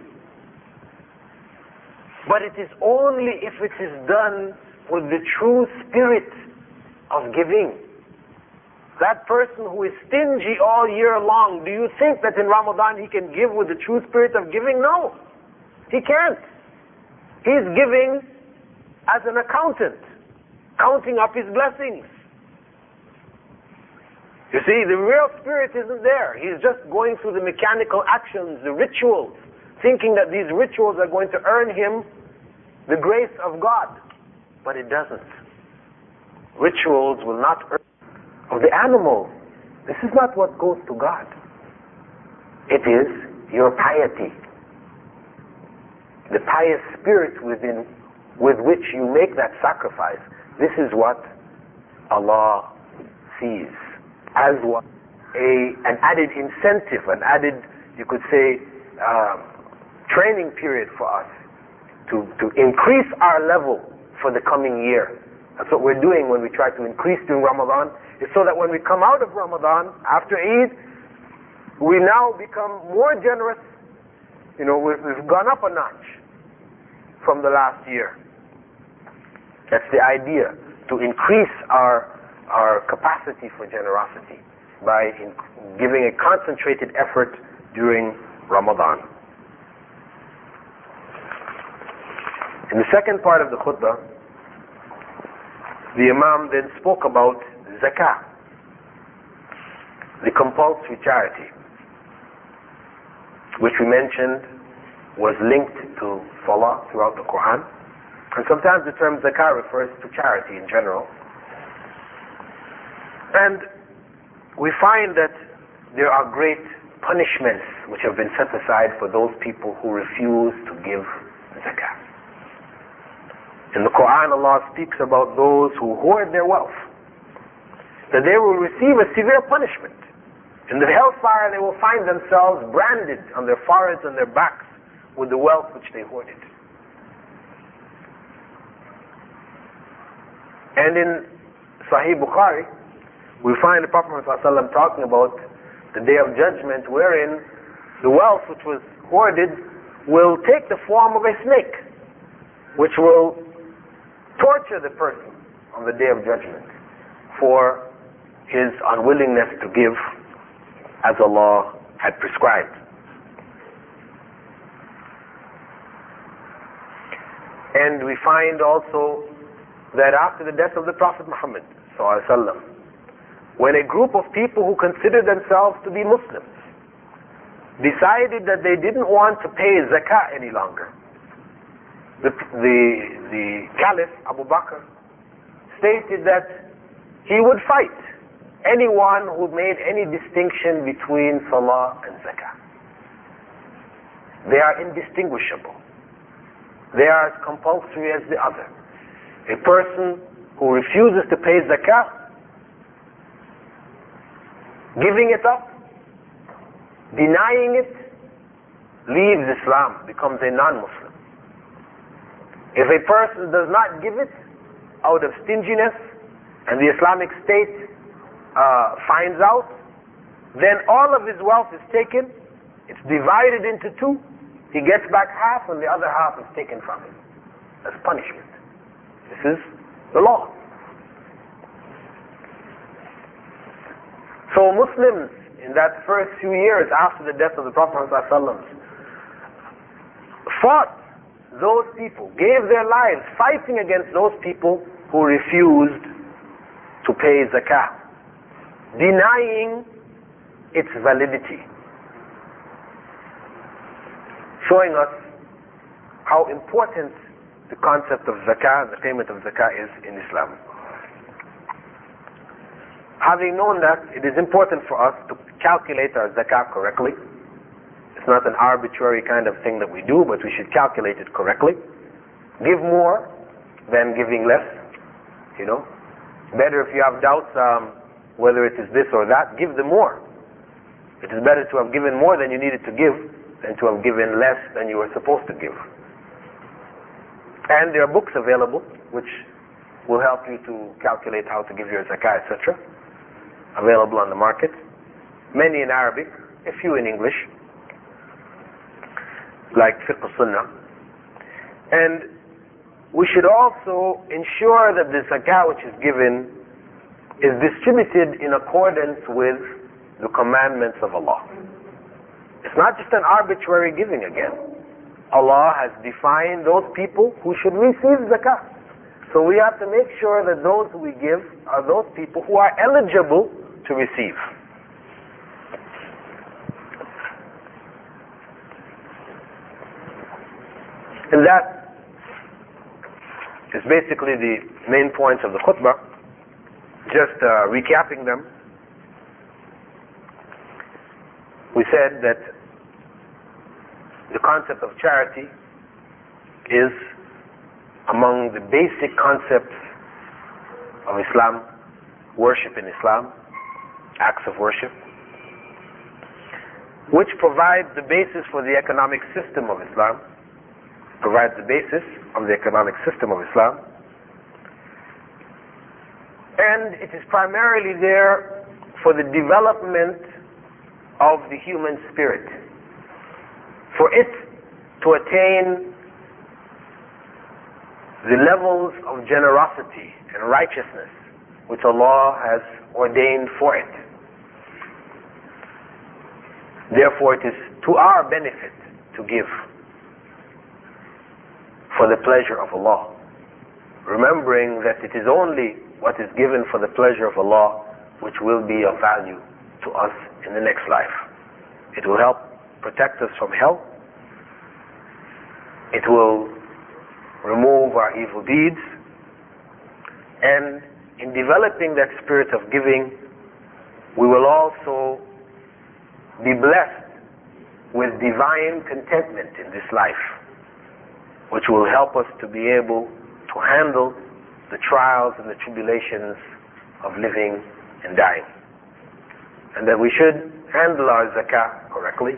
but it is only if it is done with the true spirit of giving. That person who is stingy all year long, do you think that in Ramadan he can give with the true spirit of giving? No, he can't. He's giving as an accountant, counting up his blessings. You see, the real spirit isn't there. He's just going through the mechanical actions, the rituals, thinking that these rituals are going to earn him the grace of God. But it doesn't. Rituals will not earn of the animal. This is not what goes to God. It is your piety. The pious spirit within, with which you make that sacrifice. This is what Allah sees as what a, an added incentive, an added, you could say, um, training period for us to, to increase our level for the coming year. That's what we're doing when we try to increase during Ramadan, is so that when we come out of Ramadan, after Eid, we now become more generous. You know, we've, we've gone up a notch from the last year. That's the idea, to increase our our capacity for generosity by in, giving a concentrated effort during Ramadan. In the second part of the khutbah, the Imam then spoke about zakah, the compulsory charity, which we mentioned was linked to salah throughout the Quran. And sometimes the term zakah refers to charity in general. And we find that there are great punishments which have been set aside for those people who refuse to give zakah. In the Quran, Allah speaks about those who hoard their wealth, that they will receive a severe punishment. In the hellfire, they will find themselves branded on their foreheads and their backs with the wealth which they hoarded. And in Sahih Bukhari, we find the Prophet ﷺ talking about the Day of Judgment, wherein the wealth which was hoarded will take the form of a snake, which will torture the person on the Day of Judgment for his unwillingness to give as Allah had prescribed. And we find also that after the death of the Prophet Muhammad ﷺ, when a group of people who considered themselves to be Muslims decided that they didn't want to pay zakah any longer, the, the, the Caliph Abu Bakr stated that he would fight anyone who made any distinction between salah and zakah. They are indistinguishable. They are as compulsory as the other. A person who refuses to pay zakah, giving it up, denying it, leaves Islam, becomes a non-Muslim. If a person does not give it out of stinginess, and the Islamic State uh, finds out, then all of his wealth is taken, it's divided into two, he gets back half and the other half is taken from him as punishment. This is the law. So Muslims in that first few years after the death of the Prophet ﷺ fought those people, gave their lives fighting against those people who refused to pay zakah, denying its validity, showing us how important the concept of zakah, the payment of zakah, is in Islam. Having known that, it is important for us to calculate our zakah correctly. It's not an arbitrary kind of thing that we do, but we should calculate it correctly. Give more than giving less, you know. Better if you have doubts um, whether it is this or that, give them more. It is better to have given more than you needed to give than to have given less than you were supposed to give. And there are books available which will help you to calculate how to give your zakah, et cetera. Available on the market. Many in Arabic, a few in English, like Fiqh Sunnah. And we should also ensure that the zakah which is given is distributed in accordance with the commandments of Allah. It's not just an arbitrary giving again. Allah has defined those people who should receive zakah. So we have to make sure that those who we give are those people who are eligible to receive. And that is basically the main points of the khutbah. Just uh, recapping them. We said that the concept of charity is among the basic concepts of Islam, worship in Islam, acts of worship, which provides the basis for the economic system of Islam, provides the basis of the economic system of Islam, and it is primarily there for the development of the human spirit, for it to attain the levels of generosity and righteousness which Allah has ordained for it. Therefore, it is to our benefit to give for the pleasure of Allah, remembering that it is only what is given for the pleasure of Allah which will be of value to us in the next life. It will help protect us from hell. It will remove our evil deeds. And in developing that spirit of giving, we will also be blessed with divine contentment in this life, which will help us to be able to handle the trials and the tribulations of living and dying. And that we should handle our zakah correctly,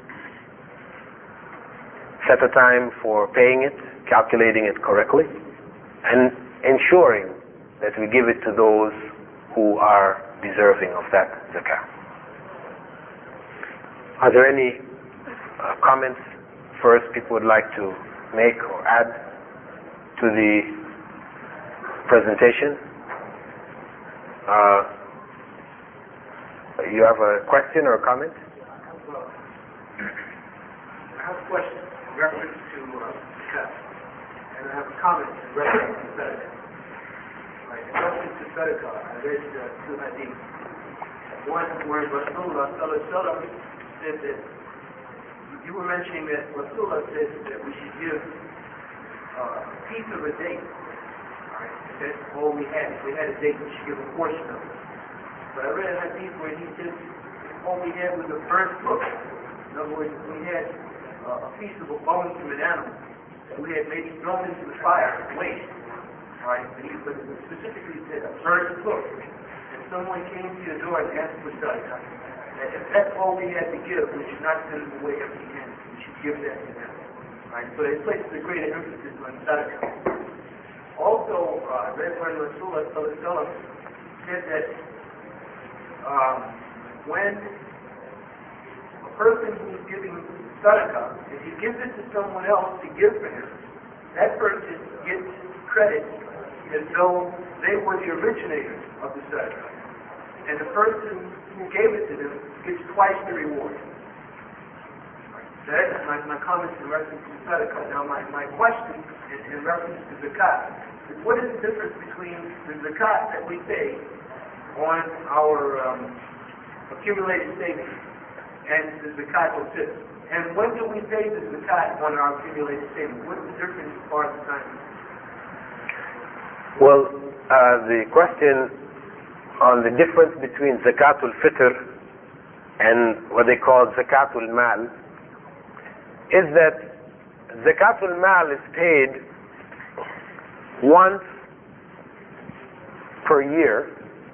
set a time for paying it, calculating it correctly, and ensuring that we give it to those who are deserving of that zakah. Are there any uh, comments first people would like to make or add to the presentation? Uh, you have a question or a comment? I have a question in reference to uh, zakah, and I have a comment in reference to sadaqah. Right, in reference to sadaqah, I read uh, two hadith. One where Rasulullah sallallahu alaihi wasallam said that you were mentioning that Rasulullah said that we should give uh, a piece of a date. Right? That's all we had. If we had a date, we should give a portion of it. But I read a hadith where he said all we had was a burnt book. In other words, if we had uh, a piece of a bone from an animal that we had maybe thrown into the fire and waste. Right? But he but specifically said a burnt book. And someone came to your door and asked for sadaqah. If that's all we had to give, we should not send them away empty-handed. We should give that to them. Right? So it places a greater emphasis on sadaqah. Also, uh, I read when Rasulullah sallallahu alaihi wasallam said that um, when a person who's giving sadaqah, if he gives it to someone else to give for him, that person gets credit as though they were the originators of the sadaqah. And the person who gave it to them gets twice the reward. That's my, my comments in reference to sadaqah. Now, my, my question in, in reference to zakat is what is the difference between the zakat that we pay on our um, accumulated savings and the zakat of fitr? And when do we pay the zakat on our accumulated savings? What's the difference as far as the time? Well, uh, the question on the difference between zakatul fitr and what they call zakatul mal is that zakatul mal is paid once per year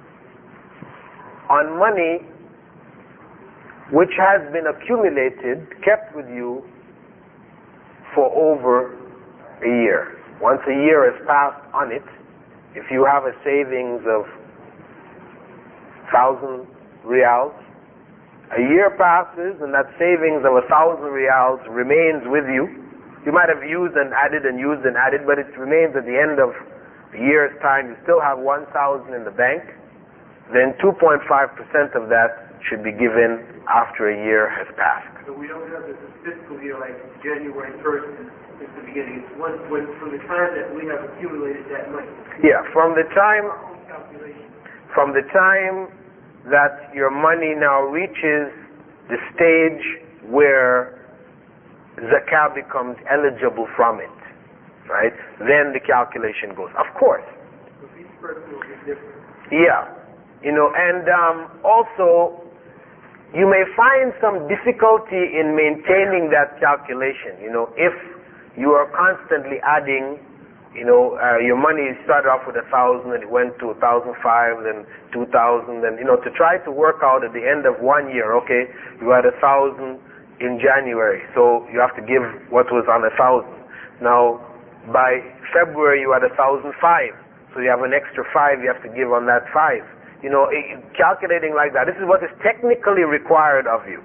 on money which has been accumulated, kept with you for over a year. Once a year has passed on it, if you have a savings of thousand riyals, a year passes and that savings of a thousand riyals remains with you. You might have used and added and used and added, but it remains at the end of a year's time. You still have one thousand in the bank. Then two point five percent of that should be given after a year has passed. So we don't have this fiscal year like January first is the beginning. It's one, when, from the time that we have accumulated that money. Yeah, from the time, Our own calculation. from the time that your money now reaches the stage where zakah becomes eligible from it, right? Then the calculation goes. Of course. So each person will be different. Yeah. You know, and um, also, you may find some difficulty in maintaining that calculation. You know, if you are constantly adding, you know, uh, your money started off with a thousand and it went to a thousand five, then two thousand, and you know, to try to work out at the end of one year, okay, you had a thousand in January, so you have to give what was on a thousand. Now, by February you had a thousand five, so you have an extra five you have to give on that five. You know, it, calculating like that, this is what is technically required of you.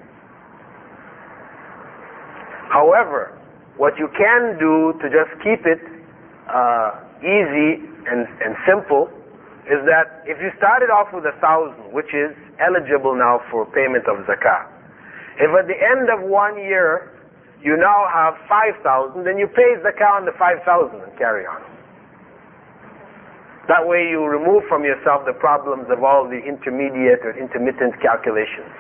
However, what you can do to just keep it uh, easy and, and simple is that if you started off with a thousand, which is eligible now for payment of zakah, if at the end of one year you now have five thousand, then you pay zakah on the five thousand and carry on. That way you remove from yourself the problems of all the intermediate or intermittent calculations.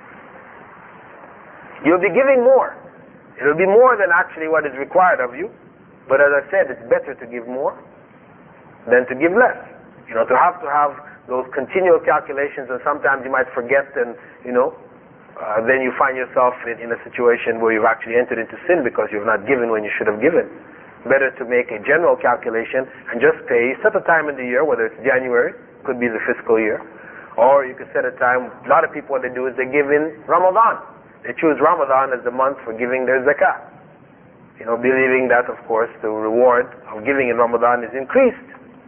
You'll be giving more. It'll be more than actually what is required of you. But as I said, it's better to give more than to give less. You know, to have to have those continual calculations, and sometimes you might forget, and, you know, uh, then you find yourself in, in a situation where you've actually entered into sin because you've not given when you should have given. Better to make a general calculation and just pay, set a time in the year, whether it's January, could be the fiscal year, or you could set a time. A lot of people, what they do is they give in Ramadan. They choose Ramadan as the month for giving their zakah. You know, believing that, of course, the reward of giving in Ramadan is increased.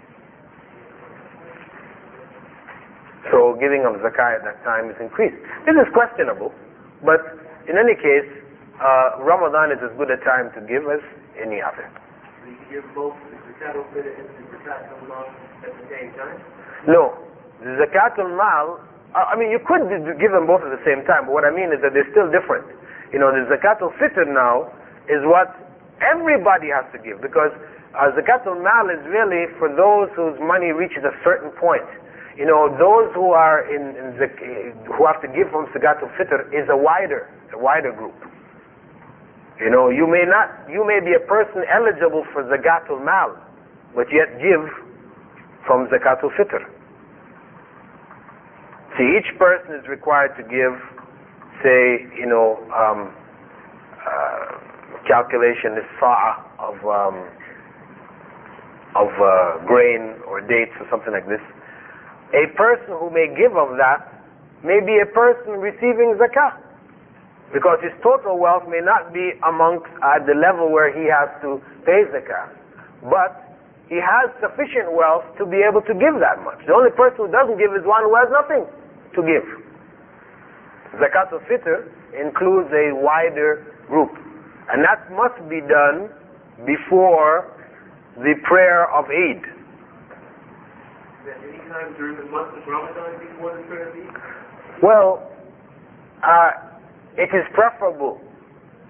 So giving of zakah at that time is increased. This is questionable, but in any case, uh, Ramadan is as good a time to give as any other. So you can give both the zakat al-fitr and the zakat al-mal at the same time? No. The zakat al-mal, I mean, you could give them both at the same time, but what I mean is that they're still different. You know, the zakat al-fitr now is what everybody has to give, because uh, zakat al-mal is really for those whose money reaches a certain point. You know, those who are in, in zak- who have to give from zakat al-fitr is a wider, a wider group. You know, you may not, you may be a person eligible for zakat al-mal, but yet give from zakat al-fitr. See, each person is required to give, say, you know, um, uh, calculation is sa'a of um, of uh, grain or dates or something like this. A person who may give of that may be a person receiving zakah, because his total wealth may not be amongst at the level where he has to pay zakah, but he has sufficient wealth to be able to give that much. The only person who doesn't give is one who has nothing to give. Zakat al-fitr includes a wider group, and that must be done before the prayer of Eid. Is that any time during the month of Ramadan before the prayer of Eid? Well, uh, it is preferable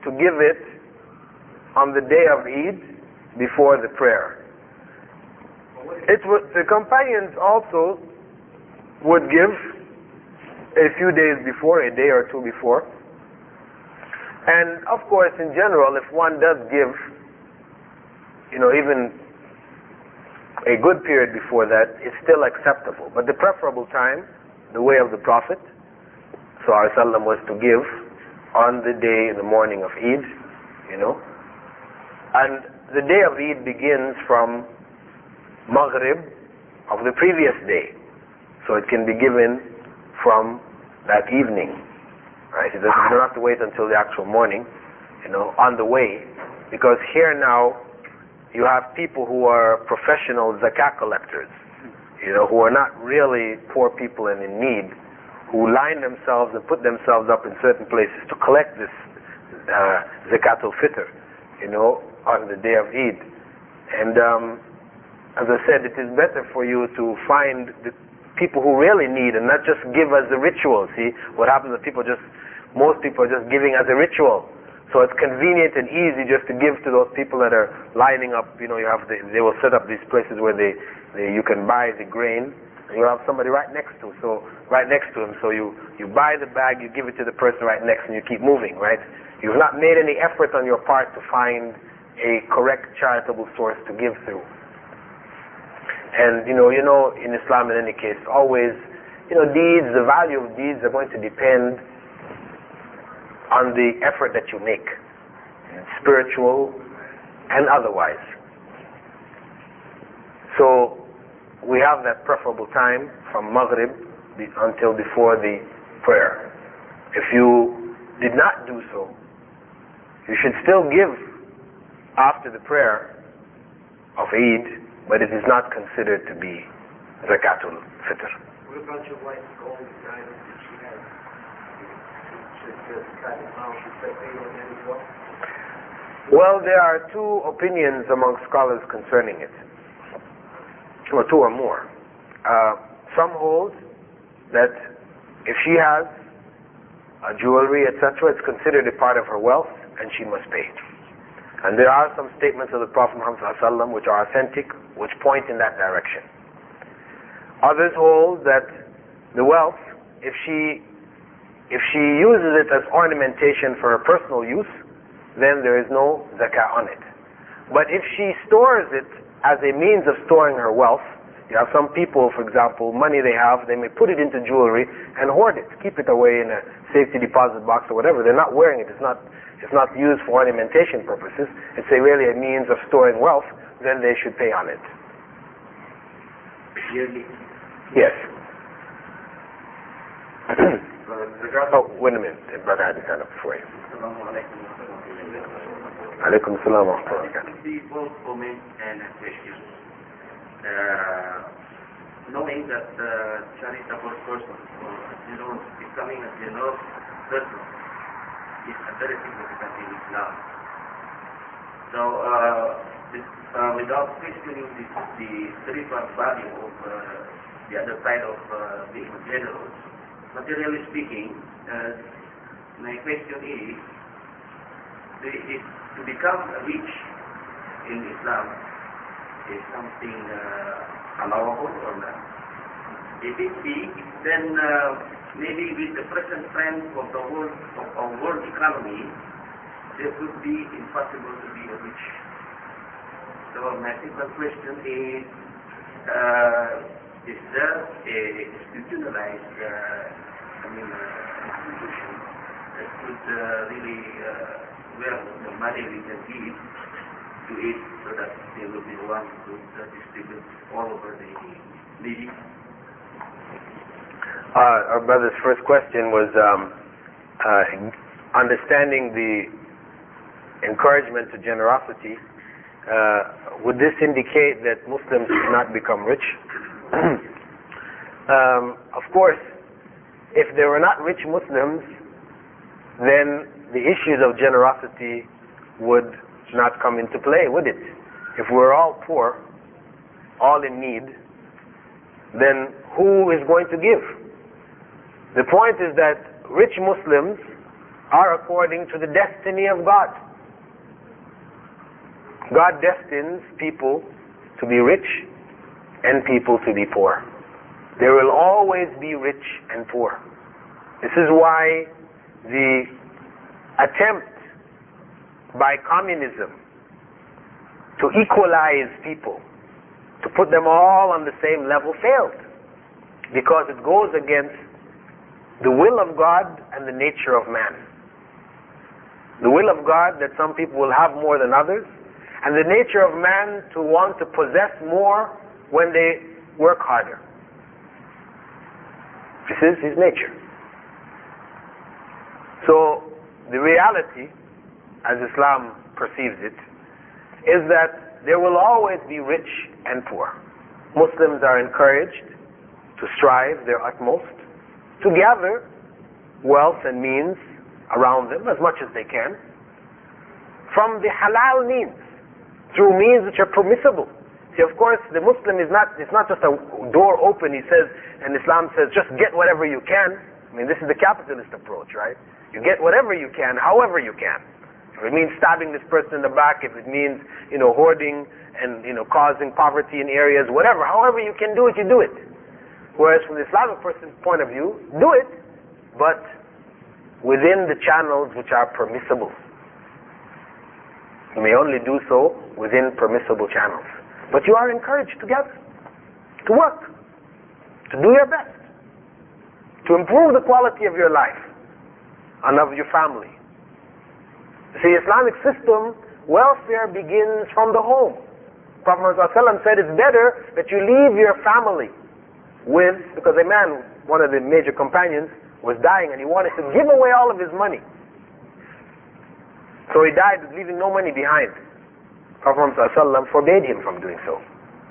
to give it on the day of Eid before the prayer. It would, the companions also would give a few days before, a day or two before. And of course, in general, if one does give, you know, even a good period before that, it's still acceptable. But the preferable time, the way of the Prophet Sallallahu Alaihi Wasallam, was to give on the day, the morning of Eid, you know. And the day of Eid begins from Maghrib of the previous day. So it can be given from that evening, right? It doesn't, you don't have to wait until the actual morning, you know, on the way. Because here now, you have people who are professional zakat collectors, you know, who are not really poor people and in need, who line themselves and put themselves up in certain places to collect this uh, zakatul fitr, you know, on the day of Eid. And um, as I said, it is better for you to find the people who really need and not just give as a ritual. See, what happens is people just, most people are just giving as a ritual. So it's convenient and easy just to give to those people that are lining up. You know, you have the, they will set up these places where they, they you can buy the grain. And you have somebody right next to, so right next to him. So you you buy the bag, you give it to the person right next, and you keep moving. Right? You've not made any effort on your part to find a correct charitable source to give through. And you know, you know, in Islam, in any case, always, you know, deeds, the value of deeds are going to depend on the effort that you make, spiritual and otherwise. So we have that preferable time from Maghrib until before the prayer. If you did not do so, you should still give after the prayer of Eid, but it is not considered to be zakatul fitr. What about your wife's gold diamond that she has? Well, there are two opinions among scholars concerning it, or two or more. Uh, some hold that if she has a jewelry, et cetera, it's considered a part of her wealth, and she must pay. And there are some statements of the Prophet Muhammad ﷺ which are authentic, which point in that direction. Others hold that the wealth, if she If she uses it as ornamentation for her personal use, then there is no zakah on it. But if she stores it as a means of storing her wealth, you have some people, for example, money they have, they may put it into jewelry and hoard it, keep it away in a safety deposit box or whatever. They're not wearing it. It's not, it's not used for ornamentation purposes. It's a really a means of storing wealth. Then they should pay on it. Yearly. Yes. Oh, wait a minute. Brother had his hand up before you. Alaikum salam wa rahmatullahi. The both comment and question. Uh, knowing that the charitable person, or you know, becoming a generous person, is a very significant in Islam. So, uh, this, uh, without questioning the, the spiritual value of uh, the other side of uh, being generous, materially speaking, uh, my question is, is to become rich in Islam is something uh, allowable or not? If it be, then uh, maybe with the present trend of the world of our world economy, it would be impossible to be rich. So my simple question is, uh, is there a institutionalized uh, I mean, uh, institution that could uh, really, uh, well, the money we can give to it so that they will be the ones who uh, distribute all over the needy? Uh, our brother's first question was um, uh, understanding the encouragement to generosity. Uh, would this indicate that Muslims should not become rich? um, of course, if there were not rich Muslims, then the issues of generosity would not come into play, would it? If we're all poor, all in need, then who is going to give? The point is that rich Muslims are according to the destiny of God. God destines people to be rich and people to be poor. There will always be rich and poor. This is why the attempt by communism to equalize people, to put them all on the same level, failed, because it goes against the will of God and the nature of man. The will of God that some people will have more than others, and the nature of man to want to possess more when they work harder. This is his nature. So the reality, as Islam perceives it, is that there will always be rich and poor. Muslims are encouraged to strive their utmost to gather wealth and means around them as much as they can from the halal means, through means which are permissible. See, of course, the Muslim is not, it's not just a door open, he says, and Islam says, just get whatever you can. I mean, this is the capitalist approach, right? You get whatever you can, however you can. If it means stabbing this person in the back, if it means, you know, hoarding and, you know, causing poverty in areas, whatever, however you can do it, you do it. Whereas from the Islamic person's point of view, do it, but within the channels which are permissible. You may only do so within permissible channels. But you are encouraged to gather, to work, to do your best, to improve the quality of your life and of your family. See, Islamic system, welfare begins from the home. Prophet Muhammad said it's better that you leave your family with, because a man, one of the major companions, was dying and he wanted to give away all of his money. So he died leaving no money behind. Prophet Muhammad forbade him from doing so.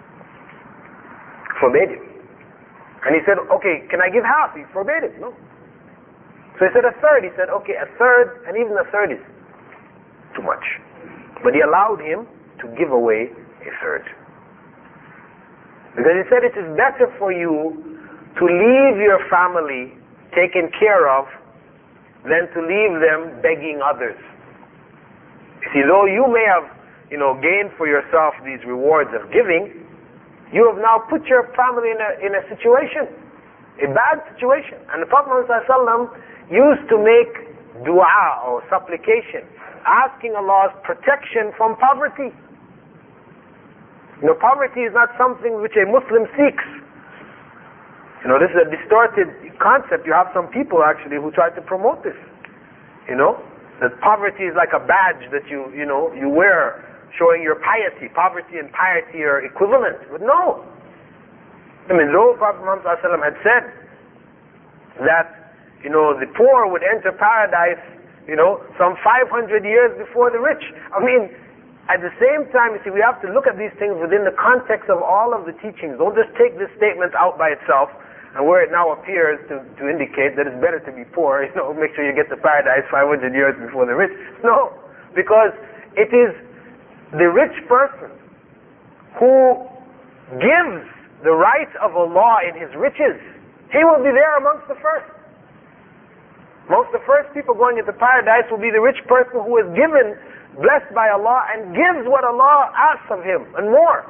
Forbade him. And he said, okay, can I give half? He forbade it. No. So he said a third. He said, okay, a third, and even a third is too much. But he allowed him to give away a third. Because he said it is better for you to leave your family taken care of than to leave them begging others. You see, though you may have, you know, gained for yourself these rewards of giving, you have now put your family in a, in a situation, a bad situation. And the Prophet Muhammad used to make dua or supplication, asking Allah's protection from poverty. You know, poverty is not something which a Muslim seeks. You know, this is a distorted concept. You have some people actually who try to promote this. You know, that poverty is like a badge that you, you know, you wear, showing your piety. Poverty and piety are equivalent. But no. I mean, though Prophet Muhammad had said that, you know, the poor would enter paradise, you know, some five hundred years before the rich. I mean, at the same time, you see, we have to look at these things within the context of all of the teachings. Don't just take this statement out by itself and where it now appears to, to indicate that it's better to be poor, you know, make sure you get to paradise five hundred years before the rich. No, because it is the rich person who gives the right of Allah in his riches. He will be there amongst the first. Most of the first people going into paradise will be the rich person who is given, blessed by Allah, and gives what Allah asks of him, and more.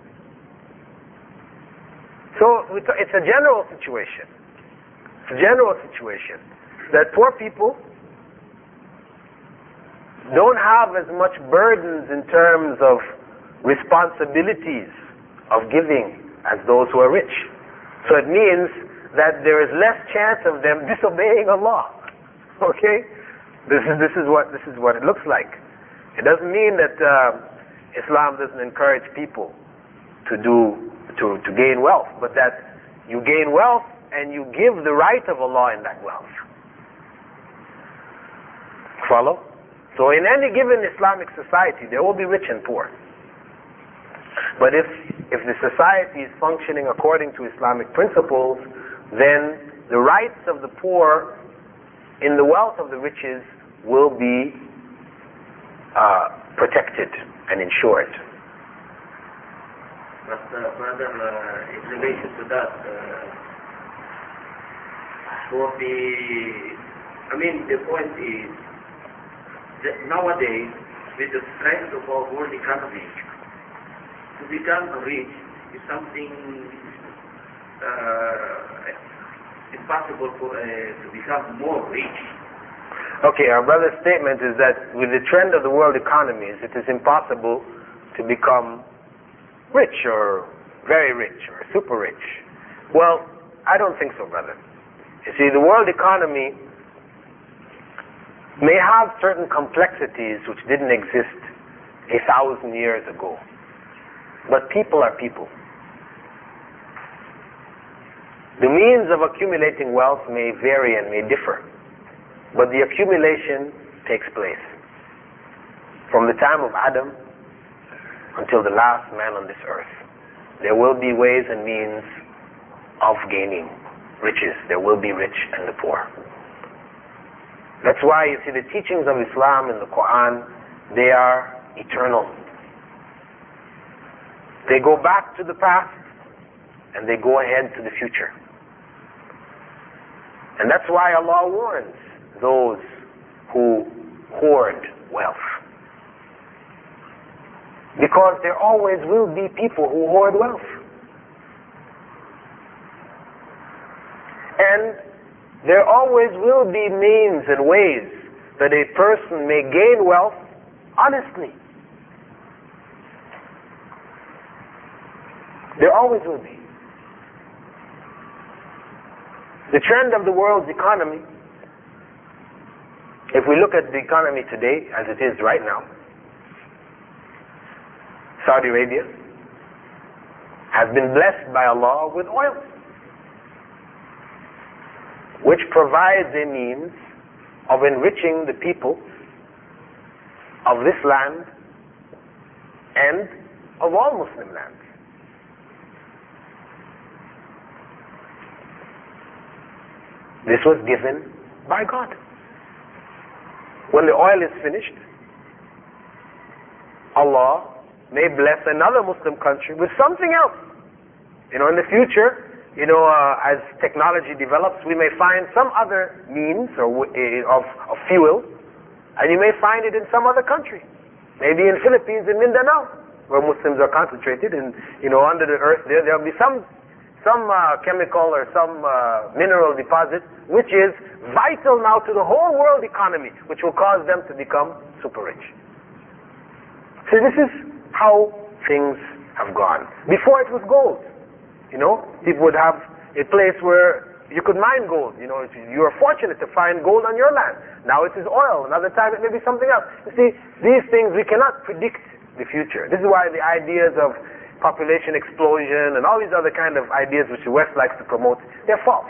So it's a general situation. It's a general situation that poor people don't have as much burdens in terms of responsibilities of giving as those who are rich. So it means that there is less chance of them disobeying Allah. Okay, this is this is what this is what it looks like. It doesn't mean that uh, Islam doesn't encourage people to do to to gain wealth, but that you gain wealth and you give the right of Allah in that wealth. Follow? So in any given Islamic society, there will be rich and poor. But if if the society is functioning according to Islamic principles, then the rights of the poor in the wealth of the riches will be uh, protected and ensured. But uh, brother, uh, in relation to that, uh, for the I mean, the point is that nowadays, with the strength of our world economy, to become rich is something uh, impossible for uh, to become more rich. Okay, our brother's statement is that with the trend of the world economies, it is impossible to become rich or very rich or super rich. Well, I don't think so, brother. You see, the world economy may have certain complexities which didn't exist a thousand years ago. But people are people. The means of accumulating wealth may vary and may differ, but the accumulation takes place. From the time of Adam until the last man on this earth, there will be ways and means of gaining riches. There will be rich and the poor. That's why you see the teachings of Islam in the Quran, they are eternal. They go back to the past and they go ahead to the future. And that's why Allah warns those who hoard wealth. Because there always will be people who hoard wealth. And there always will be means and ways that a person may gain wealth honestly. There always will be. The trend of the world's economy, if we look at the economy today as it is right now, Saudi Arabia has been blessed by Allah with oil, which provides a means of enriching the people of this land and of all Muslim lands. This was given by God. When the oil is finished, Allah may bless another Muslim country with something else. You know, in the future, you know, uh, as technology develops, we may find some other means or uh, of, of fuel, and you may find it in some other country. Maybe in Philippines, in Mindanao, where Muslims are concentrated, and you know, under the earth there, there'll be some some uh, chemical or some uh, mineral deposit, which is vital now to the whole world economy, which will cause them to become super rich. So this is how things have gone. Before it was gold. You know, people would have a place where you could mine gold. You know, you are fortunate to find gold on your land. Now it is oil. Another time it may be something else. You see, these things, we cannot predict the future. This is why the ideas of population explosion and all these other kind of ideas which the West likes to promote, they're false.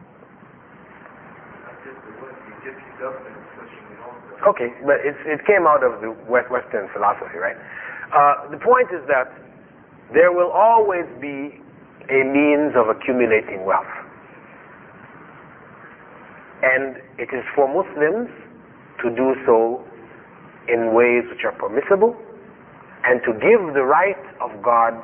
Okay, but it's, it came out of the West, Western philosophy, right? Uh, the point is that there will always be a means of accumulating wealth. And it is for Muslims to do so in ways which are permissible and to give the right of God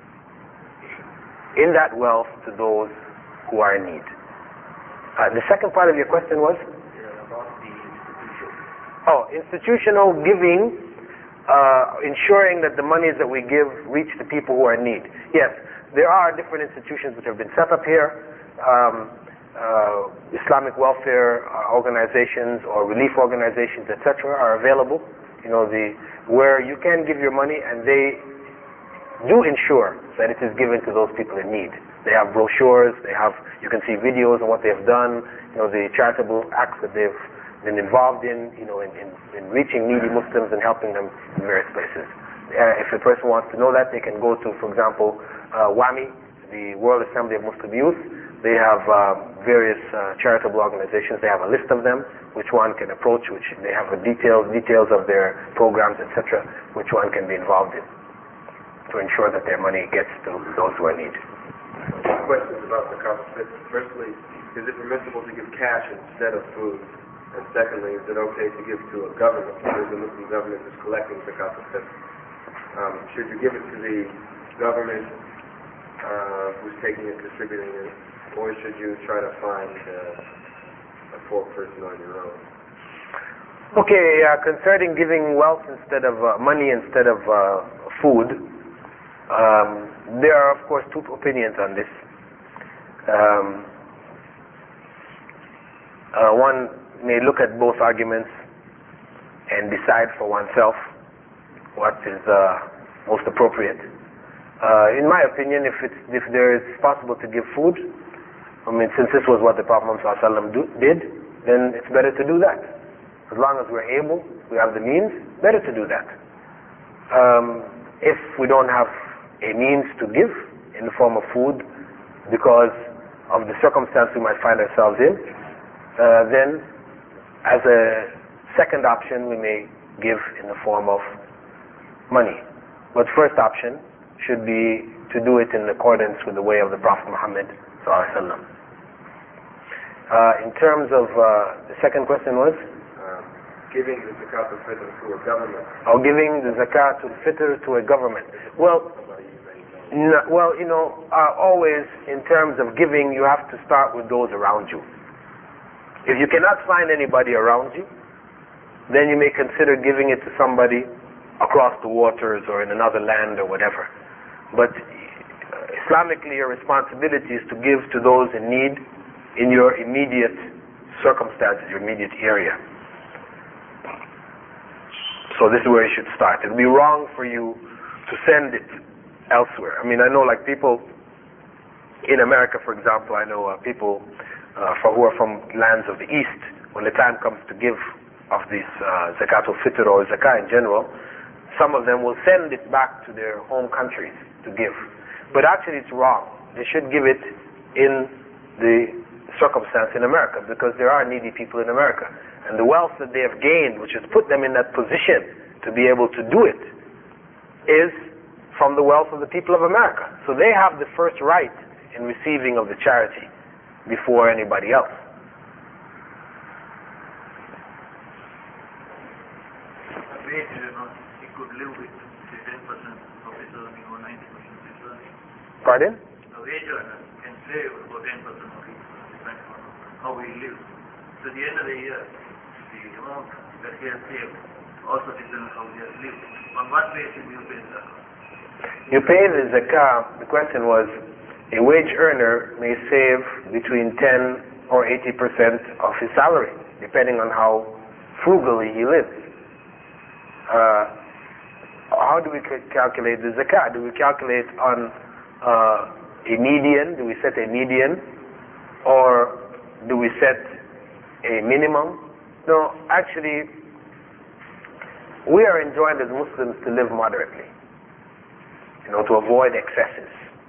in that wealth to those who are in need. Uh, the second part of your question was? Yeah, about the institution. Oh, institutional giving, uh, ensuring that the monies that we give reach the people who are in need. Yes, there are different institutions which have been set up here. Um, uh, Islamic welfare organizations or relief organizations, et cetera, are available. You know, the where you can give your money and they do ensure that it is given to those people in need. They have brochures, they have, you can see videos of what they have done, you know, the charitable acts that they've been involved in, you know, in, in, in reaching needy Muslims and helping them in various places. Uh, if a person wants to know that, they can go to, for example, uh, WAMI, the World Assembly of Muslim Youth. They have uh, various uh, charitable organizations. They have a list of them, which one can approach, which they have a details, details of their programs, et cetera, which one can be involved in to ensure that their money gets to those who are in need. Questions about the Kafir. Firstly, is it permissible to give cash instead of food? And secondly, is it okay to give to a government, because the Muslim government is collecting the Kafir? Um, should you give it to the government uh, who's taking it, distributing it, or should you try to find uh, a poor person on your own? Okay, uh, concerning giving wealth instead of uh, money instead of uh, food, um, there are of course two opinions on this. Um, uh, one may look at both arguments and decide for oneself what is uh, most appropriate. Uh, in my opinion, if it's if there is possible to give food, I mean, since this was what the Prophet Muhammad do, did, then it's better to do that. As long as we're able, we have the means, better to do that. Um, if we don't have a means to give in the form of food because of the circumstance we might find ourselves in, uh, then as a second option we may give in the form of money. But first option should be to do it in accordance with the way of the Prophet Muhammad sallallahu alaihi wasallam. Uh, in terms of uh, the second question was? Giving the zakat al-fitr to a government. Or giving the zakat al-fitr to a government. Well, no, well, you know, uh, always in terms of giving, you have to start with those around you. If you cannot find anybody around you, then you may consider giving it to somebody across the waters or in another land or whatever. But uh, Islamically, your responsibility is to give to those in need in your immediate circumstances, your immediate area. So this is where you should start. It would be wrong for you to send it elsewhere. I mean, I know like people in America, for example, I know uh, people uh, for, who are from lands of the East, when the time comes to give of this uh, zakat al-fitr or zakat in general, some of them will send it back to their home countries to give. But actually it's wrong. They should give it in the circumstance in America because there are needy people in America. And the wealth that they have gained, which has put them in that position to be able to do it, is from the wealth of the people of America. So they have the first right in receiving of the charity before anybody else. A wage earner, he could live with say ten percent of his earning or ninety percent of his earning. Pardon? A wage earner can save about ten percent of his depending on how he lives. So at the end of the year, the amount that he has saved also depends on how he has lived. On what basis do you pay zakah? You pay the zakah, the question was, a wage earner may save between ten or eighty percent of his salary, depending on how frugally he lives. Uh, how do we calculate the zakah? Do we calculate on uh, a median? Do we set a median? Or do we set a minimum? No, actually, we are enjoined as Muslims to live moderately, you know, to avoid excesses.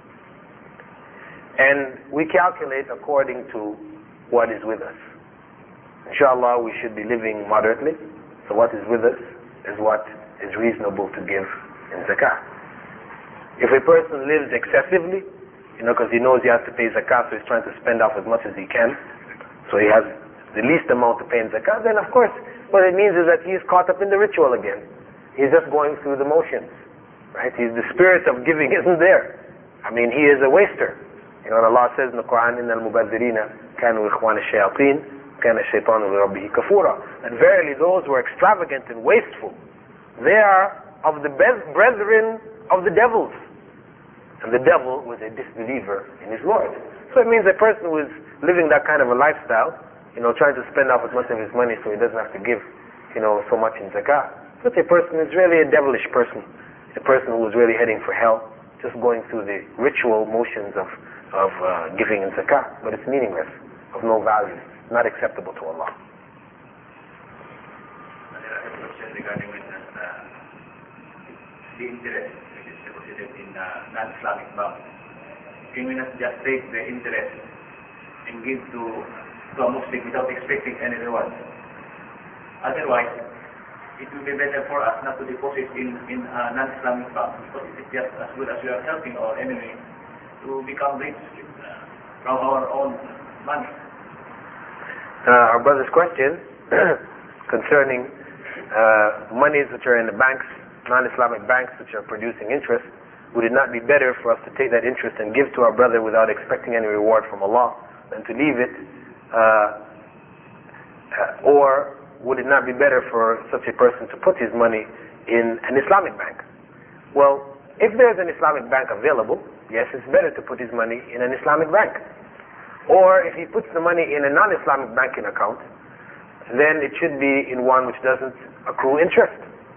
And we calculate according to what is with us. Inshallah, we should be living moderately. So what is with us is what is reasonable to give in zakah. If a person lives excessively, you know, because he knows he has to pay zakah, so he's trying to spend off as much as he can, so he has the least amount to pay in zakah, then of course what it means is that he is caught up in the ritual again. He's just going through the motions, right? He's, the spirit of giving isn't there. I mean, he is a waster. You know, and Allah says in the Quran, إِنَّ الْمُبَذِّرِينَ كَانُوا إِخْوَانَ الشَّيَاطِينَ كَانَ الشَّيْطَانُ لِرَبِّهِ كَفُورًا. And verily those who are extravagant and wasteful, they are of the brethren of the devils. And the devil was a disbeliever in his Lord. So it means a person who is living that kind of a lifestyle, you know, trying to spend off as much of his money so he doesn't have to give, you know, so much in zakah. Such a person is really a devilish person. A person who is really heading for hell, just going through the ritual motions of of uh, giving in zakah, but it's meaningless, of no value, not acceptable to Allah. I have a question regarding uh, the interest which is deposited in uh, non-Islamic banks. Can we not just take the interest and give to, to a Muslim without expecting any reward? Otherwise, it will be better for us not to deposit in, in uh, non-Islamic banks, because it is just as good as we are helping our enemy to become rich uh, from our own money. Uh, our brother's question concerning uh, monies which are in the banks, non-Islamic banks which are producing interest, would it not be better for us to take that interest and give to our brother without expecting any reward from Allah than to leave it? Uh, Or would it not be better for such a person to put his money in an Islamic bank? Well, if there's an Islamic bank available, yes, it's better to put his money in an Islamic bank. Or if he puts the money in a non-Islamic banking account, then it should be in one which doesn't accrue interest.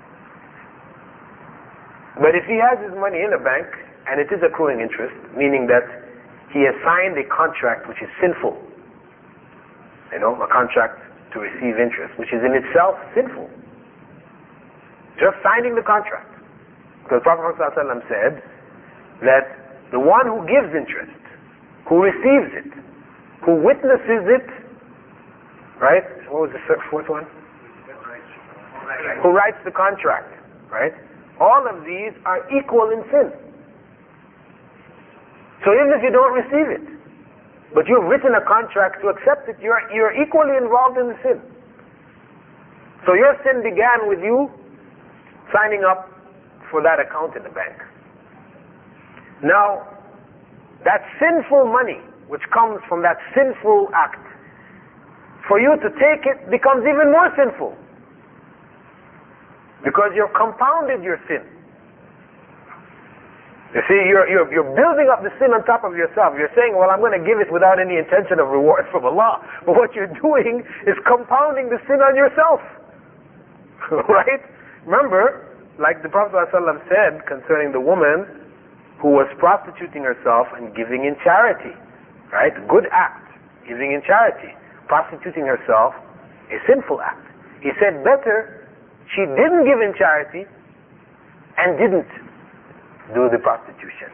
But if he has his money in a bank and it is accruing interest, meaning that he has signed a contract which is sinful, you know, a contract to receive interest, which is in itself sinful. Just signing the contract. Because Prophet ﷺ said that the one who gives interest, who receives it, who witnesses it, right? What was the fourth one? Who writes the contract, right? All of these are equal in sin. So even if you don't receive it, but you've written a contract to accept it, you're, you're equally involved in the sin. So your sin began with you signing up for that account in the bank. Now, that sinful money which comes from that sinful act, for you to take it becomes even more sinful. Because you've compounded your sin. You see, you're, you're, you're building up the sin on top of yourself. You're saying, well, I'm going to give it without any intention of reward from Allah. But what you're doing is compounding the sin on yourself. Right? Remember, like the Prophet ﷺ said concerning the woman who was prostituting herself and giving in charity. Right? Good act, giving in charity. Prostituting herself, a sinful act. He said, better she didn't give in charity and didn't do the prostitution.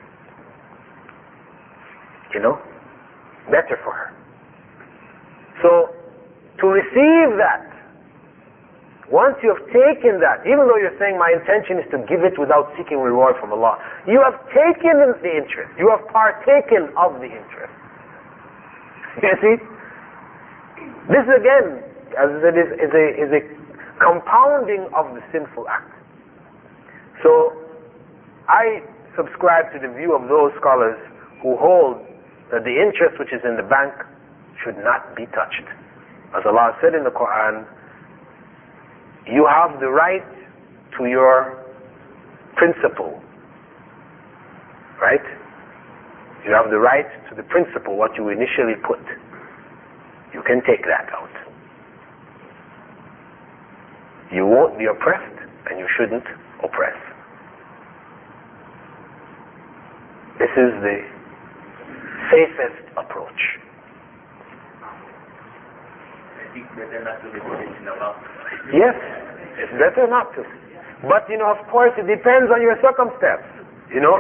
You know? Better for her. So, to receive that, once you have taken that, even though you're saying my intention is to give it without seeking reward from Allah, you have taken the interest. You have partaken of the interest. You see? This again, as I said, is, is, a, is a compounding of the sinful act. So, I subscribe to the view of those scholars who hold that the interest which is in the bank should not be touched. As Allah said in the Quran, you have the right to your principal. Right? You have the right to the principal, what you initially put. You can take that out. You won't be oppressed, and you shouldn't oppress. This is the safest approach. It's better not to be position about. Yes, it's better not to. But, you know, of course, it depends on your circumstance. You know?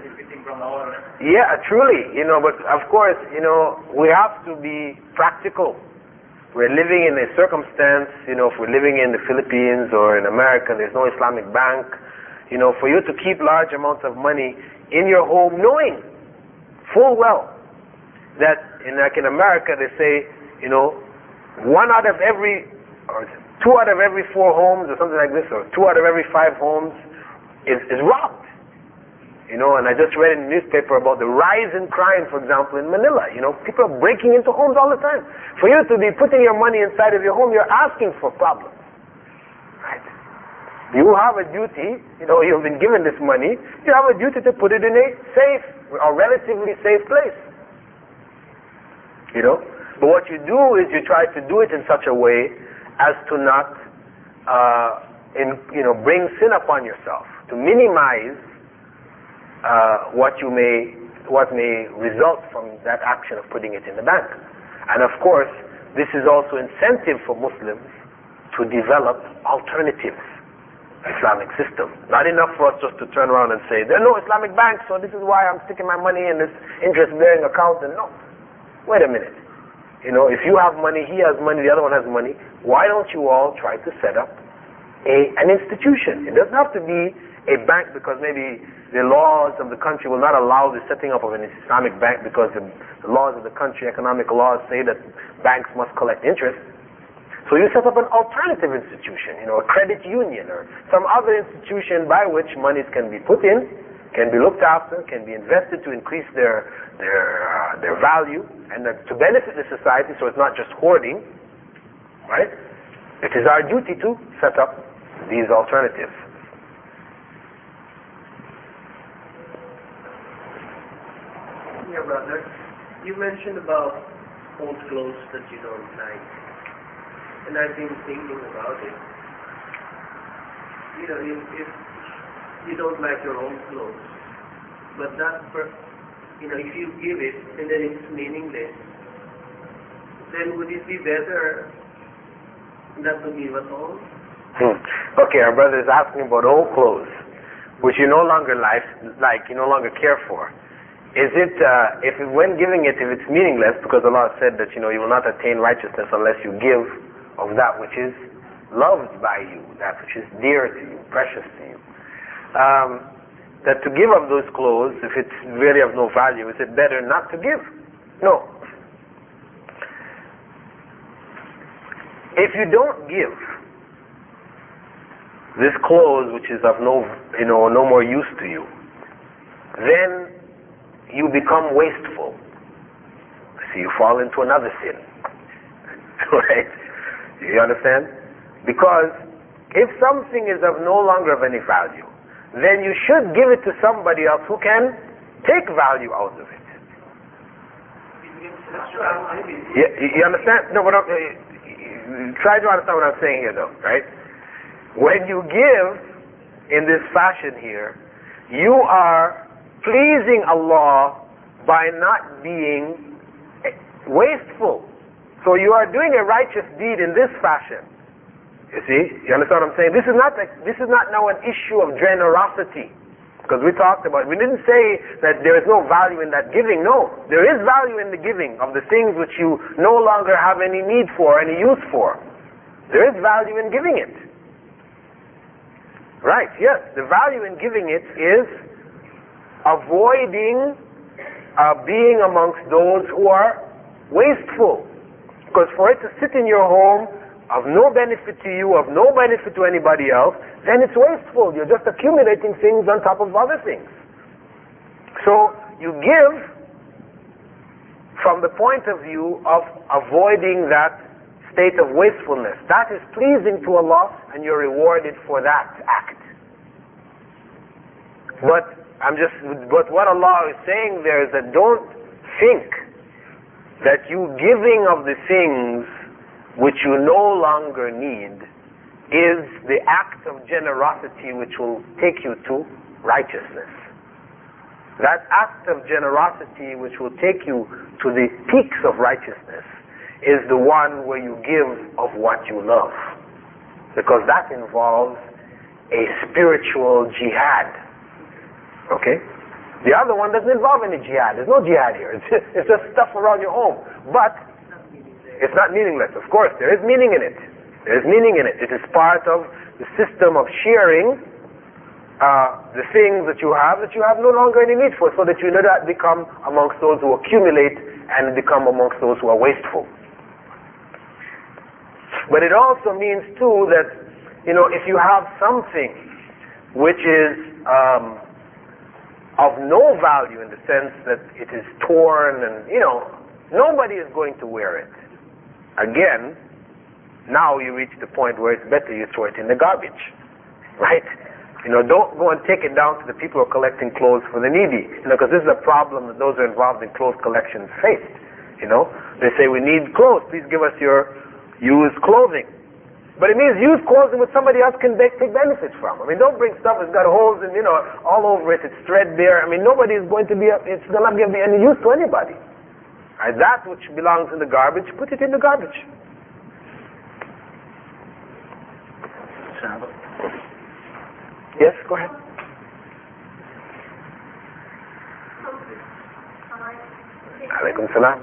Yeah, truly. You know, but of course, you know, we have to be practical. We're living in a circumstance, you know, if we're living in the Philippines or in America, there's no Islamic bank. You know, for you to keep large amounts of money in your home, knowing full well that in, like in America, they say, you know, one out of every, or two out of every four homes, or something like this, or two out of every five homes is, is robbed. You know, and I just read in the newspaper about the rise in crime, for example, in Manila. You know, people are breaking into homes all the time. For you to be putting your money inside of your home, you're asking for problems. Right? You have a duty, you know, you've been given this money, you have a duty to put it in a safe, or relatively safe place. You know? But what you do is you try to do it in such a way as to not, uh, in, you know, bring sin upon yourself, to minimize Uh, what you may, what may result from that action of putting it in the bank. And of course, this is also incentive for Muslims to develop alternatives to Islamic system. Not enough for us just to turn around and say, there are no Islamic banks, so this is why I'm sticking my money in this interest-bearing account. And no, wait a minute. You know, if you have money, he has money, the other one has money, why don't you all try to set up a, an institution? It doesn't have to be a bank because maybe the laws of the country will not allow the setting up of an Islamic bank because the, the laws of the country, economic laws, say that banks must collect interest. So you set up an alternative institution, you know, a credit union or some other institution by which monies can be put in, can be looked after, can be invested to increase their their uh, their value and uh, to benefit the society. So it's not just hoarding, right? it is our duty to set up these alternatives. Yeah, brother. You mentioned about old clothes that you don't like. And I've been thinking about it. You know, if, if you don't like your own clothes, but that, per, you know, if you give it and then it's meaningless, then would it be better not to give at all? Hmm. Okay, our brother is asking about old clothes, which you no longer like, like you no longer care for. Is it, uh, if when giving it, if it's meaningless, because Allah said that, you know, you will not attain righteousness unless you give of that which is loved by you, that which is dear to you, precious to you. Um, that to give of those clothes, if it's really of no value, is it better not to give? No. If you don't give this clothes which is of no, you know, no more use to you, then you become wasteful. So you fall into another sin. Right? You understand? Because if something is of no longer of any value, then you should give it to somebody else who can take value out of it. You, you understand? No, but I'm, try to understand what I'm saying here, though, right? When you give in this fashion here, you are pleasing Allah by not being wasteful. So you are doing a righteous deed in this fashion. You see? You understand what I'm saying? This is not like, this is not now an issue of generosity. Because we talked about it. We didn't say that there is no value in that giving. No. There is value in the giving of the things which you no longer have any need for, any use for. There is value in giving it. Right, yes. The value in giving it is avoiding uh, being amongst those who are wasteful. Because for it to sit in your home of no benefit to you, of no benefit to anybody else, then it's wasteful. You're just accumulating things on top of other things. So you give from the point of view of avoiding that state of wastefulness. That is pleasing to Allah, and you're rewarded for that act. But I'm just, but what Allah is saying there is that don't think that you giving of the things which you no longer need is the act of generosity which will take you to righteousness. That act of generosity which will take you to the peaks of righteousness is the one where you give of what you love. Because that involves a spiritual jihad. Okay? The other one doesn't involve any jihad. There's no jihad here. It's just, it's just stuff around your home. But it's not meaningless. Of course, there is meaning in it. There is meaning in it. It is part of the system of sharing uh, the things that you have that you have no longer any need for, so that you not become amongst those who accumulate and become amongst those who are wasteful. But it also means too that, you know, if you have something which is um, of no value in the sense that it is torn and, you know, nobody is going to wear it. Again, now you reach the point where it's better you throw it in the garbage, right? You know, don't go and take it down to the people who are collecting clothes for the needy, you know, because this is a problem that those who are involved in clothes collections face. You know, they say, we need clothes, please give us your used clothing. But it means used clothing which somebody else can take benefits from. I mean, don't bring stuff that's got holes and, you know, all over it, it's threadbare. I mean, nobody is going to be, it's not going to be any use to anybody. Right? That which belongs in the garbage, put it in the garbage. Yes, go ahead. Alaikum salam.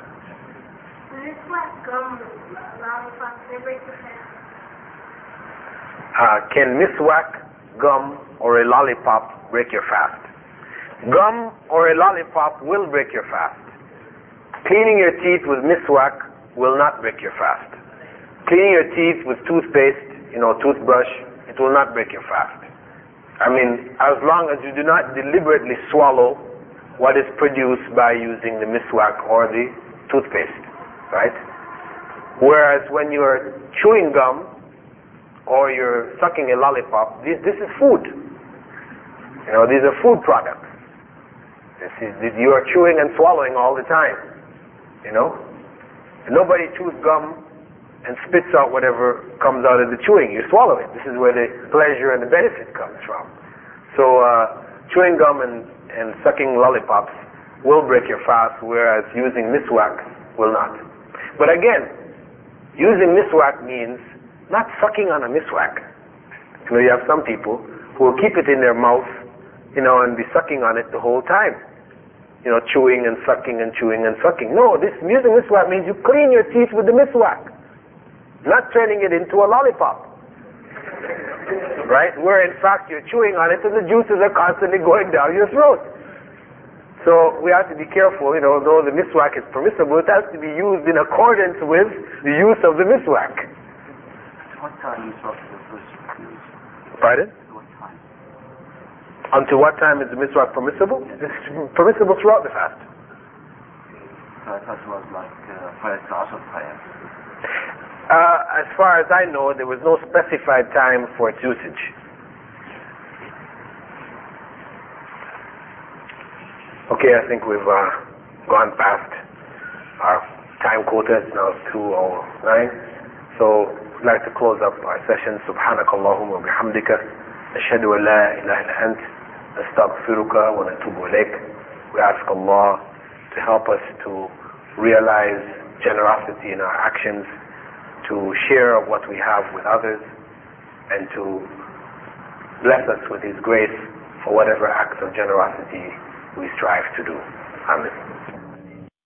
Uh, can miswak, gum, or a lollipop break your fast? Gum or a lollipop will break your fast. Cleaning your teeth with miswak will not break your fast. Cleaning your teeth with toothpaste, you know, toothbrush, it will not break your fast. I mean, as long as you do not deliberately swallow what is produced by using the miswak or the toothpaste, right? Whereas when you are chewing gum, or you're sucking a lollipop, this, this is food. You know, these are food products. This is, you are chewing and swallowing all the time. You know? Nobody chews gum and spits out whatever comes out of the chewing. You swallow it. This is where the pleasure and the benefit comes from. So uh, chewing gum and, and sucking lollipops will break your fast, whereas using miswak will not. But again, using miswak means not sucking on a miswak. You know, you have some people who will keep it in their mouth, you know, and be sucking on it the whole time. You know, chewing and sucking and chewing and sucking. No, this using miswak means you clean your teeth with the miswak, not turning it into a lollipop. Right? Where in fact you're chewing on it and the juices are constantly going down your throat. So we have to be careful, you know, though the miswak is permissible, it has to be used in accordance with the use of the miswak. What time is miswak first used? Pardon? What time? Until what time is the miswak permissible? It's permissible throughout the fast. So I thought it was like uh, first also prayer. Uh, as far as I know, there was no specified time for its usage. Okay, I think we've uh, gone past our time quota. It's now two oh nine. So I'd like to close up our session. Subhanakallahumma wa bihamdika. Ashhadu an la ilaha illa ant. Astaghfiruka wa natubu ilayk. We ask Allah to help us to realize generosity in our actions, to share of what we have with others, and to bless us with His grace for whatever acts of generosity we strive to do. Amen.